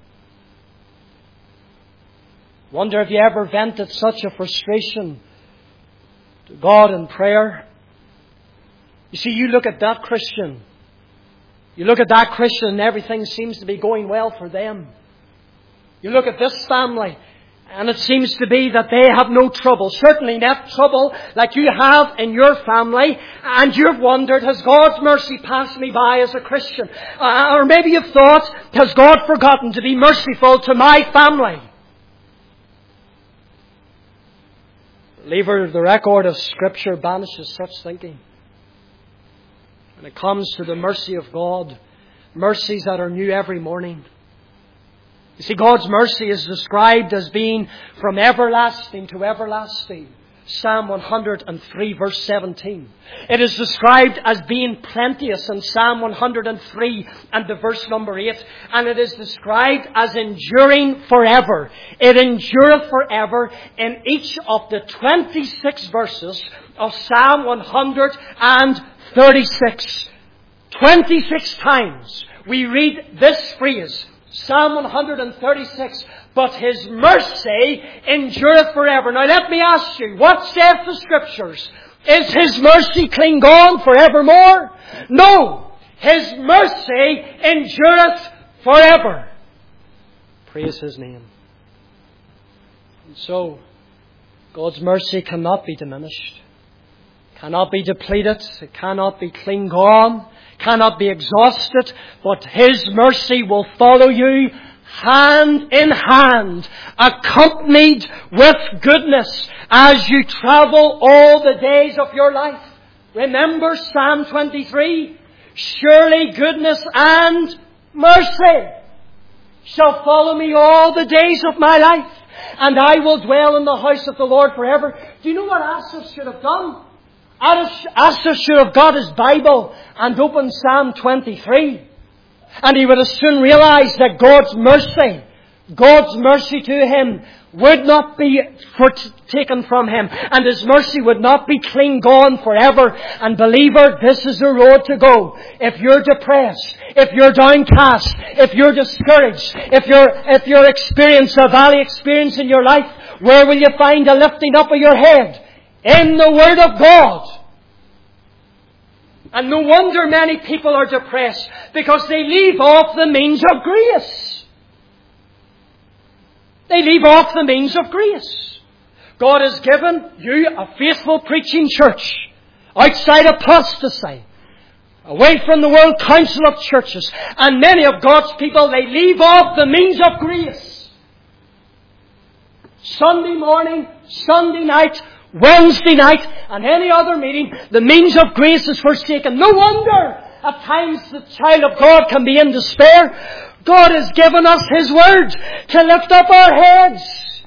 Wonder if you ever vented such a frustration to God in prayer. You see, you look at that Christian. You look at that Christian and everything seems to be going well for them. You look at this family and it seems to be that they have no trouble. Certainly not trouble like you have in your family. And you've wondered, has God's mercy passed me by as a Christian? Uh, or maybe you've thought, has God forgotten to be merciful to my family? Believer, the record of Scripture banishes such thinking. When it comes to the mercy of God, mercies that are new every morning. You see, God's mercy is described as being from everlasting to everlasting. Psalm one hundred three verse seventeen. It is described as being plenteous in Psalm one hundred three and the verse number eight. And it is described as enduring forever. It endureth forever in each of the twenty-six verses of Psalm one hundred thirty-six. twenty-six times we read this phrase, Psalm one hundred thirty-six, but His mercy endureth forever. Now let me ask you, what saith the Scriptures? Is His mercy clean gone forevermore? No! His mercy endureth forever. Praise His name. And so, God's mercy cannot be diminished. Cannot be depleted. It cannot be clean gone. Cannot be exhausted. But His mercy will follow you hand in hand, accompanied with goodness as you travel all the days of your life. Remember Psalm twenty-three? Surely goodness and mercy shall follow me all the days of my life, and I will dwell in the house of the Lord forever. Do you know what Asaph should have done? Asaph should have got his Bible and opened Psalm twenty-three. And he would have soon realized that God's mercy, God's mercy to him would not be taken from him. And His mercy would not be clean gone forever. And believer, this is the road to go. If you're depressed, if you're downcast, if you're discouraged, if you're, if you're experiencing a valley experience in your life, where will you find a lifting up of your head? In the Word of God. And no wonder many people are depressed, because they leave off the means of grace. They leave off the means of grace. God has given you a faithful preaching church outside apostasy, away from the World Council of Churches. And many of God's people, they leave off the means of grace. Sunday morning, Sunday night, Wednesday night, and any other meeting, the means of grace is forsaken. No wonder at times the child of God can be in despair. God has given us His Word to lift up our heads.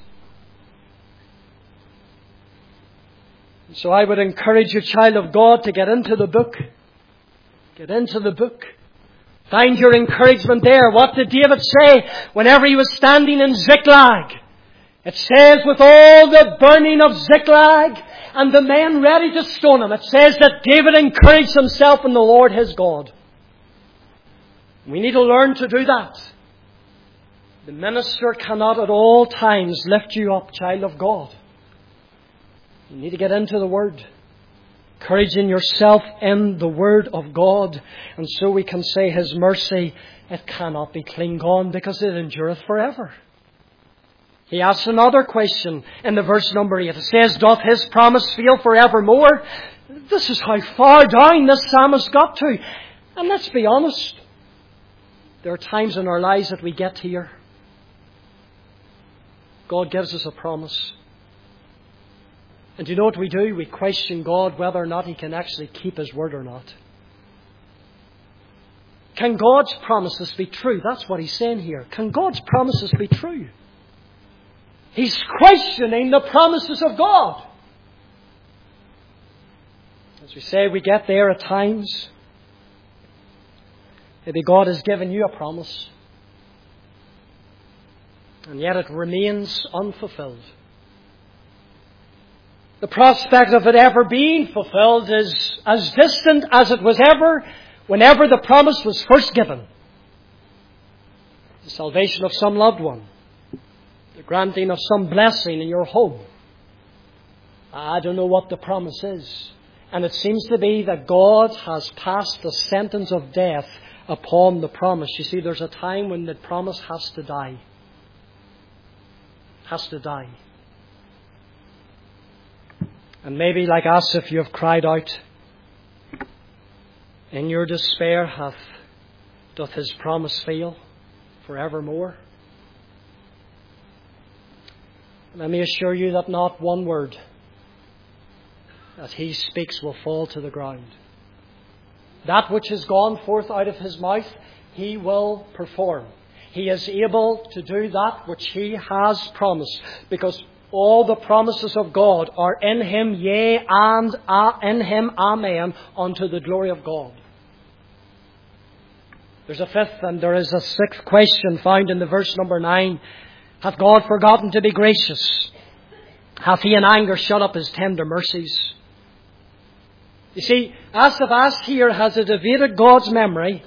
So I would encourage you, child of God, to get into the book. Get into the book. Find your encouragement there. What did David say whenever he was standing in Ziklag? It says, with all the burning of Ziklag and the men ready to stone him, it says that David encouraged himself in the Lord his God. We need to learn to do that. The minister cannot at all times lift you up, child of God. You need to get into the Word. Encouraging yourself in the Word of God. And so we can say His mercy, it cannot be clean gone because it endureth forever. He asks another question in the verse number eight. It says, doth His promise fail forevermore? This is how far down this psalmist got to. And let's be honest. There are times in our lives that we get here. God gives us a promise. And do you know what we do? We question God whether or not He can actually keep His word or not. Can God's promises be true? That's what He's saying here. Can God's promises be true? He's questioning the promises of God. As we say, we get there at times. Maybe God has given you a promise, and yet it remains unfulfilled. The prospect of it ever being fulfilled is as distant as it was ever whenever the promise was first given. The salvation of some loved one. The granting of some blessing in your home. I don't know what the promise is. And it seems to be that God has passed the sentence of death upon the promise. You see, there's a time when the promise has to die. Has to die. And maybe like us, if you have cried out in your despair, hath doth His promise fail forevermore? Let me assure you that not one word that He speaks will fall to the ground. That which has gone forth out of His mouth, He will perform. He is able to do that which He has promised, because all the promises of God are in Him, yea, and uh, in Him, amen, unto the glory of God. There's a fifth and there is a sixth question found in the verse number nine. Hath God forgotten to be gracious? Hath He in anger shut up His tender mercies? You see, Asaph asked here, has it evaded God's memory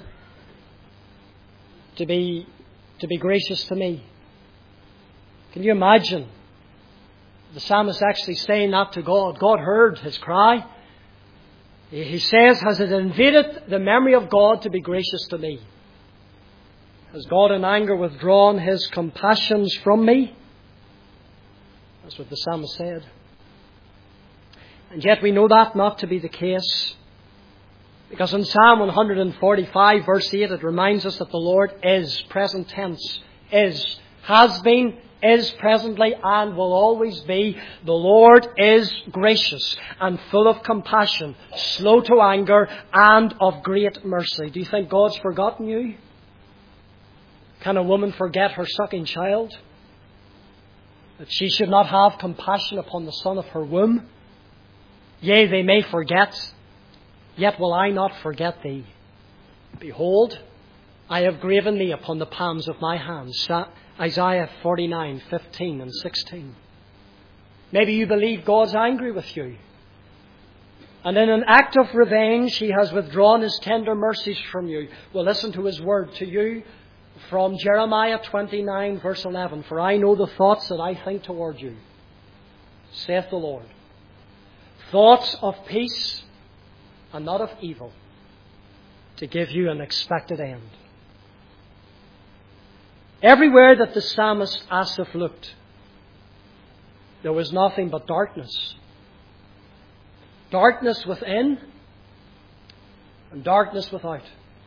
to be, to be gracious to me? Can you imagine the psalmist actually saying that to God? God heard his cry. He says, has it invaded the memory of God to be gracious to me? Has God in anger withdrawn His compassions from me? That's what the psalmist said. And yet we know that not to be the case. Because in Psalm one forty-five verse eight it reminds us that the Lord is, present tense, is, has been, is presently and will always be. The Lord is gracious and full of compassion, slow to anger and of great mercy. Do you think God's forgotten you? Can a woman forget her sucking child? That she should not have compassion upon the son of her womb? Yea, they may forget, yet will I not forget thee. Behold, I have graven thee upon the palms of my hands. Isaiah forty-nine, fifteen and sixteen. Maybe you believe God's angry with you. And in an act of revenge, He has withdrawn His tender mercies from you. Well, listen to His word to you from Jeremiah twenty-nine, verse eleven. For I know the thoughts that I think toward you, saith the Lord. Thoughts of peace and not of evil, to give you an expected end. Everywhere that the psalmist Asaph looked, there was nothing but darkness. Darkness within and darkness without.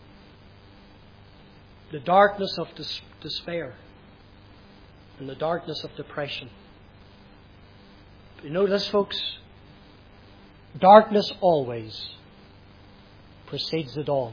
The darkness of des- despair and the darkness of depression. But you know this, folks? Darkness always precedes the dawn.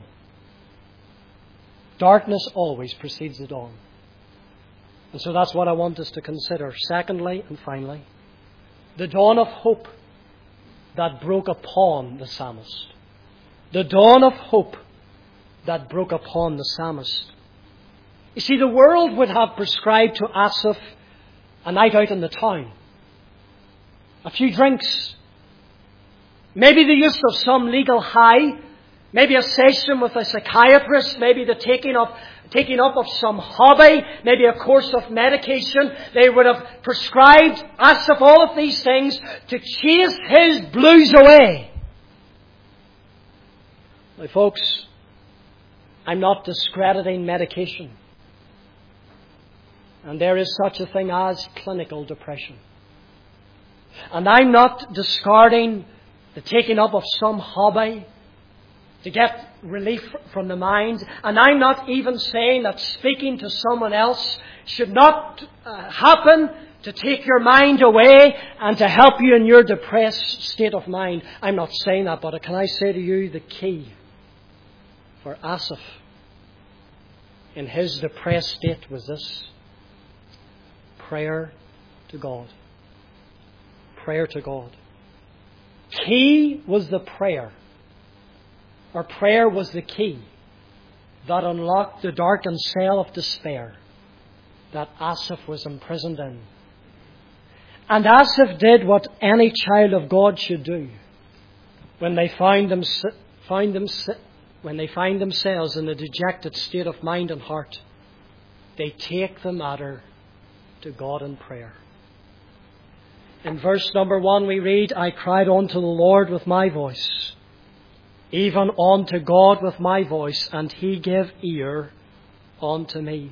Darkness always precedes the dawn. And so that's what I want us to consider. Secondly and finally, the dawn of hope that broke upon the psalmist. The dawn of hope that broke upon the psalmist. You see, the world would have prescribed to Asaph a night out in the town, a few drinks, maybe the use of some legal high, maybe a session with a psychiatrist, maybe the taking of taking up of some hobby, maybe a course of medication. They would have prescribed Asaph all of these things to chase his blues away. Now, folks, I'm not discrediting medication. And there is such a thing as clinical depression. And I'm not discarding the taking up of some hobby to get relief from the mind. And I'm not even saying that speaking to someone else should not uh, happen to take your mind away and to help you in your depressed state of mind. I'm not saying that, but can I say to you the key for Asaph in his depressed state was this: prayer to God. Prayer to God. Key was the prayer. Or prayer was the key that unlocked the darkened cell of despair that Asaph was imprisoned in. And Asaph did what any child of God should do when they find them, find them, when they find themselves in a dejected state of mind and heart. They take the matter to God in prayer. In verse number one we read, I cried unto the Lord with my voice, even unto God with my voice, and He gave ear unto me.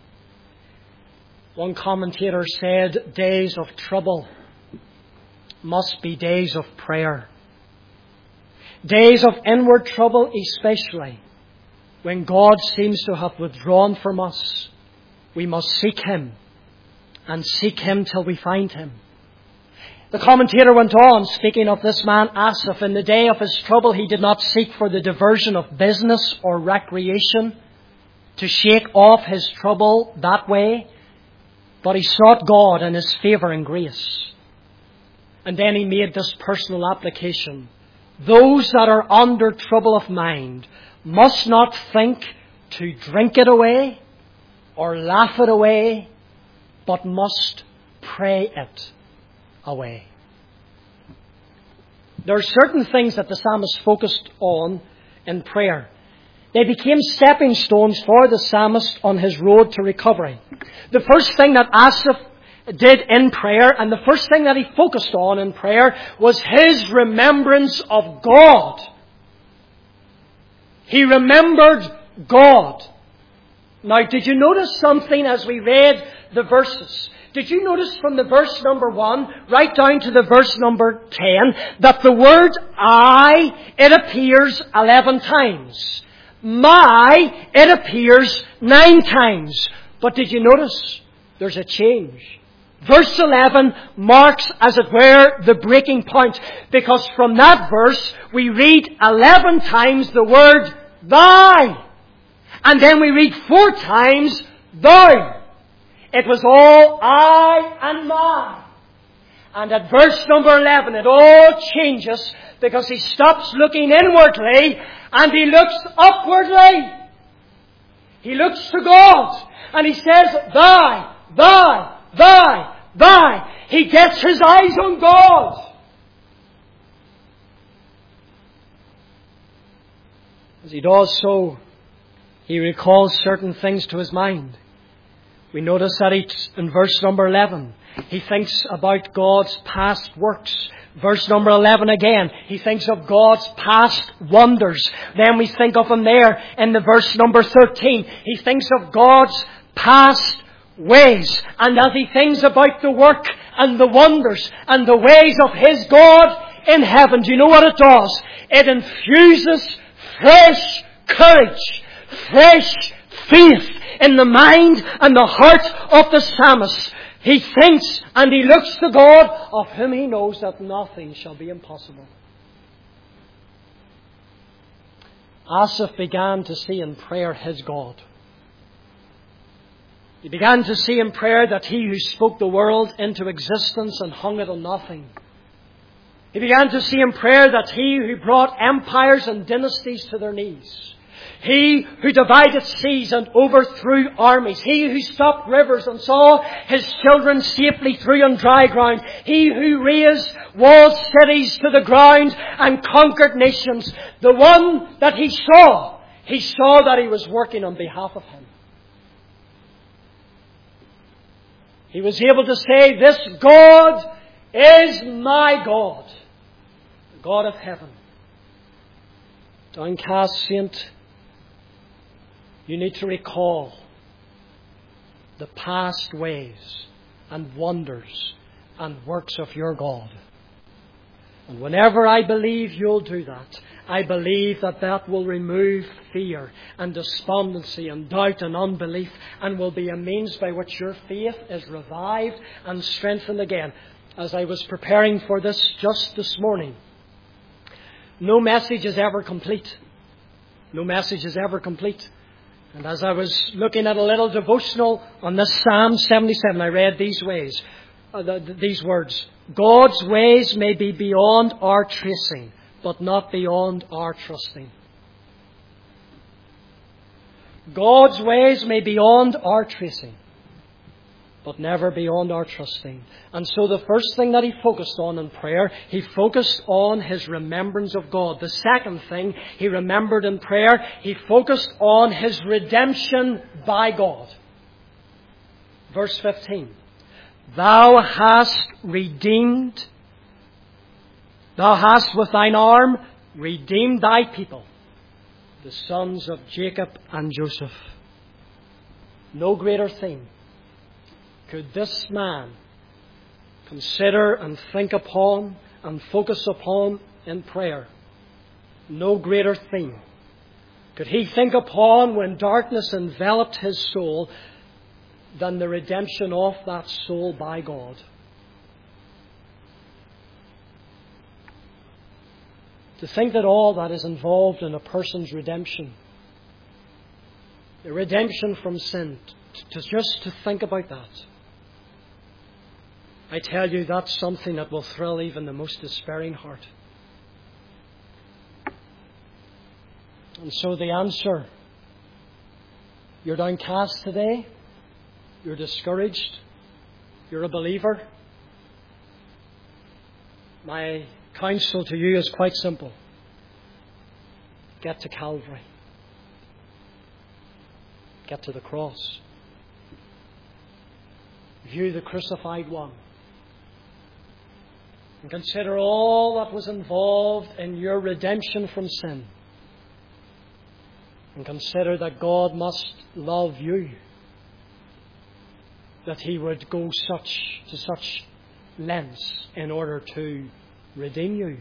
One commentator said, days of trouble must be days of prayer. Days of inward trouble especially, when God seems to have withdrawn from us, we must seek Him, and seek Him till we find Him. The commentator went on, speaking of this man Asaph, in the day of his trouble he did not seek for the diversion of business or recreation to shake off his trouble that way, but he sought God and His favour and grace. And then he made this personal application. Those that are under trouble of mind must not think to drink it away or laugh it away, but must pray it away. There are certain things that the psalmist focused on in prayer. They became stepping stones for the psalmist on his road to recovery. The first thing that Asaph did in prayer, and the first thing that he focused on in prayer, was his remembrance of God. He remembered God. Now, did you notice something as we read the verses? Did you notice from the verse number one right down to the verse number ten that the word I, it appears eleven times. My, it appears nine times. But did you notice there's a change? Verse eleven marks, as it were, the breaking point. Because from that verse we read eleven times the word thy. And then we read four times thou. It was all I and my. And at verse number eleven, it all changes because he stops looking inwardly and he looks upwardly. He looks to God and he says, thy, thy, thy, thy. He gets his eyes on God. As he does so, he recalls certain things to his mind. We notice that he, in verse number eleven, he thinks about God's past works. Verse number eleven again, he thinks of God's past wonders. Then we think of him there in the verse number thirteen. He thinks of God's past ways. And as he thinks about the work and the wonders and the ways of His God in heaven, do you know what it does? It infuses fresh courage, fresh faith in the mind and the heart of the psalmist. He thinks and he looks to God, of whom he knows that nothing shall be impossible. Asaph began to see in prayer his God. He began to see in prayer that He who spoke the world into existence and hung it on nothing. He began to see in prayer that He who brought empires and dynasties to their knees, He who divided seas and overthrew armies, He who stopped rivers and saw His children safely through on dry ground, He who raised walled cities to the ground and conquered nations, the one that he saw, he saw that He was working on behalf of him. He was able to say, this God is my God, the God of heaven. Downcast saint, you need to recall the past ways and wonders and works of your God. And whenever I believe you'll do that, I believe that that will remove fear and despondency and doubt and unbelief, and will be a means by which your faith is revived and strengthened again. As I was preparing for this just this morning, no message is ever complete. No message is ever complete. And as I was looking at a little devotional on this Psalm seventy-seven, I read these ways, uh, the, the, these words. God's ways may be beyond our tracing, but not beyond our trusting. God's ways may be beyond our tracing, but never beyond our trusting. And so the first thing that he focused on in prayer, he focused on his remembrance of God. The second thing he remembered in prayer, he focused on his redemption by God. Verse fifteen. Thou hast redeemed, thou hast with thine arm redeemed thy people, the sons of Jacob and Joseph. No greater theme could this man consider and think upon and focus upon in prayer. No greater theme could he think upon when darkness enveloped his soul than the redemption of that soul by God. To think that all that is involved in a person's redemption, the redemption from sin, to just to think about that, I tell you, that's something that will thrill even the most despairing heart. And so the answer, you're downcast today, you're discouraged, you're a believer. My counsel to you is quite simple. Get to Calvary. Get to the cross. View the crucified one. And consider all that was involved in your redemption from sin. And consider that God must love you, that He would go such to such lengths in order to redeem you.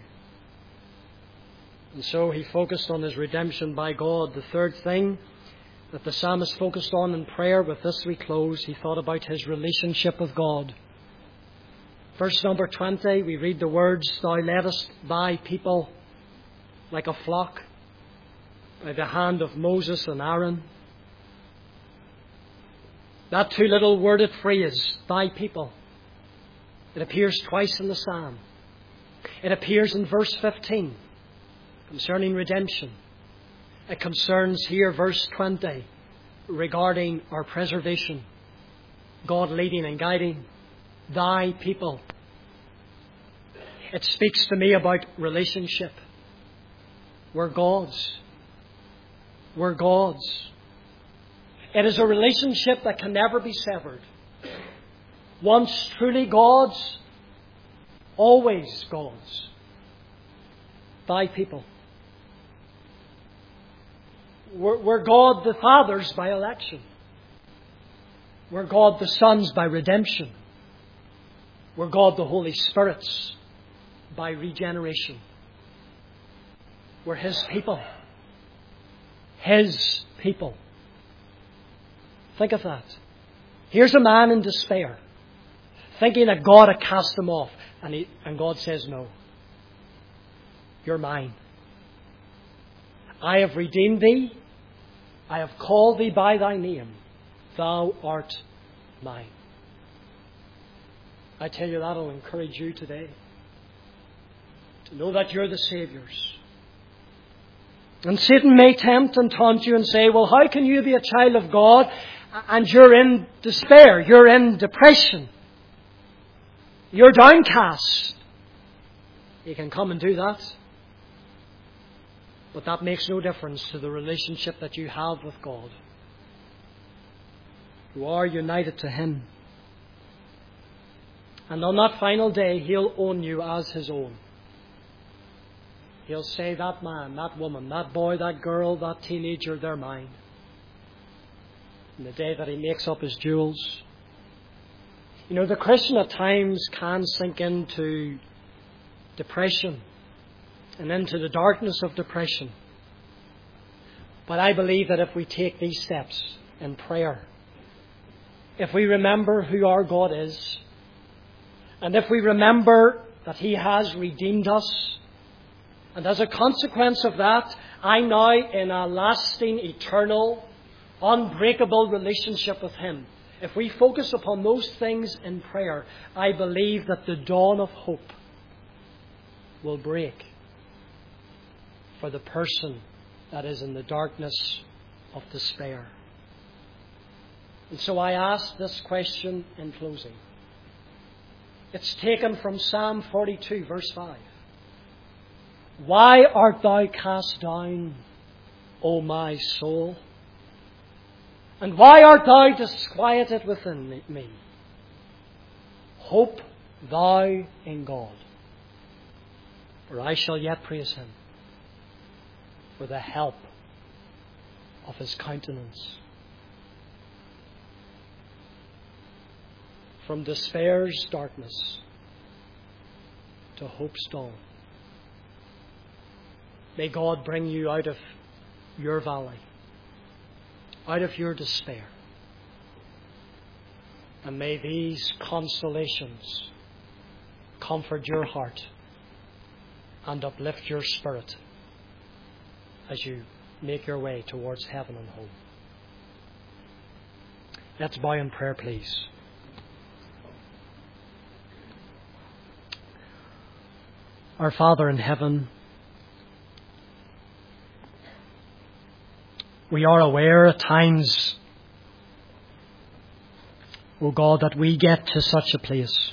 And so he focused on his redemption by God. The third thing that the psalmist focused on in prayer, with this we close, he thought about his relationship with God. Verse number twenty, we read the words, Thou leddest thy people like a flock by the hand of Moses and Aaron. That two little worded phrase, thy people, it appears twice in the psalm. It appears in verse fifteen concerning redemption. It concerns here verse twenty regarding our preservation. God leading and guiding thy people. It speaks to me about relationship. We're God's. We're God's. It is a relationship that can never be severed. Once truly God's, always God's. Thy people. We're, we're God the fathers by election. We're God the sons by redemption. We're God the Holy Spirit's by regeneration. We're His people. His people. Think of that. Here's a man in despair, thinking that God had cast him off. And, he, and God says, no. You're mine. I have redeemed thee. I have called thee by thy name. Thou art mine. I tell you, that will encourage you today to know that you're the Saviour's. And Satan may tempt and taunt you and say, well, how can you be a child of God and you're in despair, you're in depression, you're downcast? He can come and do that. But that makes no difference to the relationship that you have with God. You are united to Him. And on that final day, He'll own you as His own. He'll say, that man, that woman, that boy, that girl, that teenager, they're mine. And the day that He makes up His jewels. You know, the Christian at times can sink into depression and into the darkness of depression. But I believe that if we take these steps in prayer, if we remember who our God is, and if we remember that He has redeemed us, and as a consequence of that, I'm now in a lasting, eternal, unbreakable relationship with Him. If we focus upon those things in prayer, I believe that the dawn of hope will break for the person that is in the darkness of despair. And so I ask this question in closing. It's taken from Psalm forty-two, verse five. Why art thou cast down, O my soul? And why art thou disquieted within me? Hope thou in God, for I shall yet praise Him for the help of His countenance. From despair's darkness to hope's dawn. May God bring you out of your valley, out of your despair. And may these consolations comfort your heart and uplift your spirit as you make your way towards heaven and home. Let's bow in prayer, please. Our Father in heaven, we are aware at times, O God, that we get to such a place.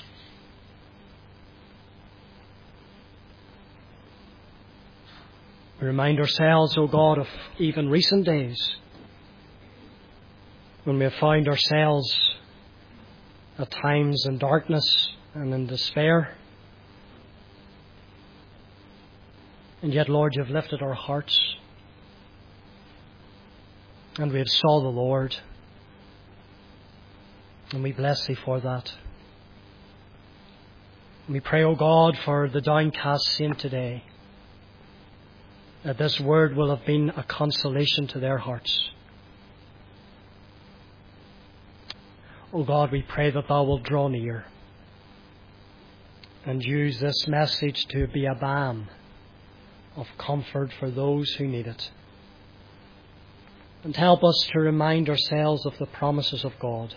We remind ourselves, O God, of even recent days when we have found ourselves at times in darkness and in despair. And yet, Lord, you've lifted our hearts and we have saw the Lord. And we bless Thee for that. And we pray, O God, for the downcast saint today, that this word will have been a consolation to their hearts. O God, we pray that Thou wilt draw near and use this message to be a balm of comfort for those who need it. And help us to remind ourselves of the promises of God.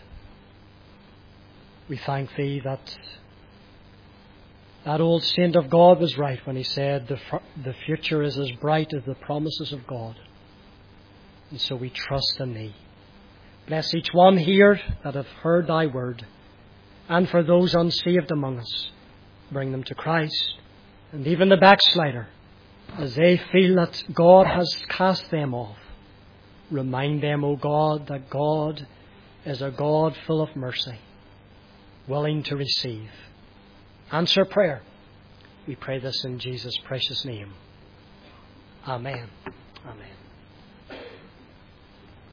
We thank Thee that that old saint of God was right when he said the, the future is as bright as the promises of God. And so we trust in Thee. Bless each one here that have heard Thy word. And for those unsaved among us, bring them to Christ. And even the backslider, as they feel that God has cast them off, remind them, O God, that God is a God full of mercy, willing to receive. Answer prayer. We pray this in Jesus' precious name. Amen. Amen.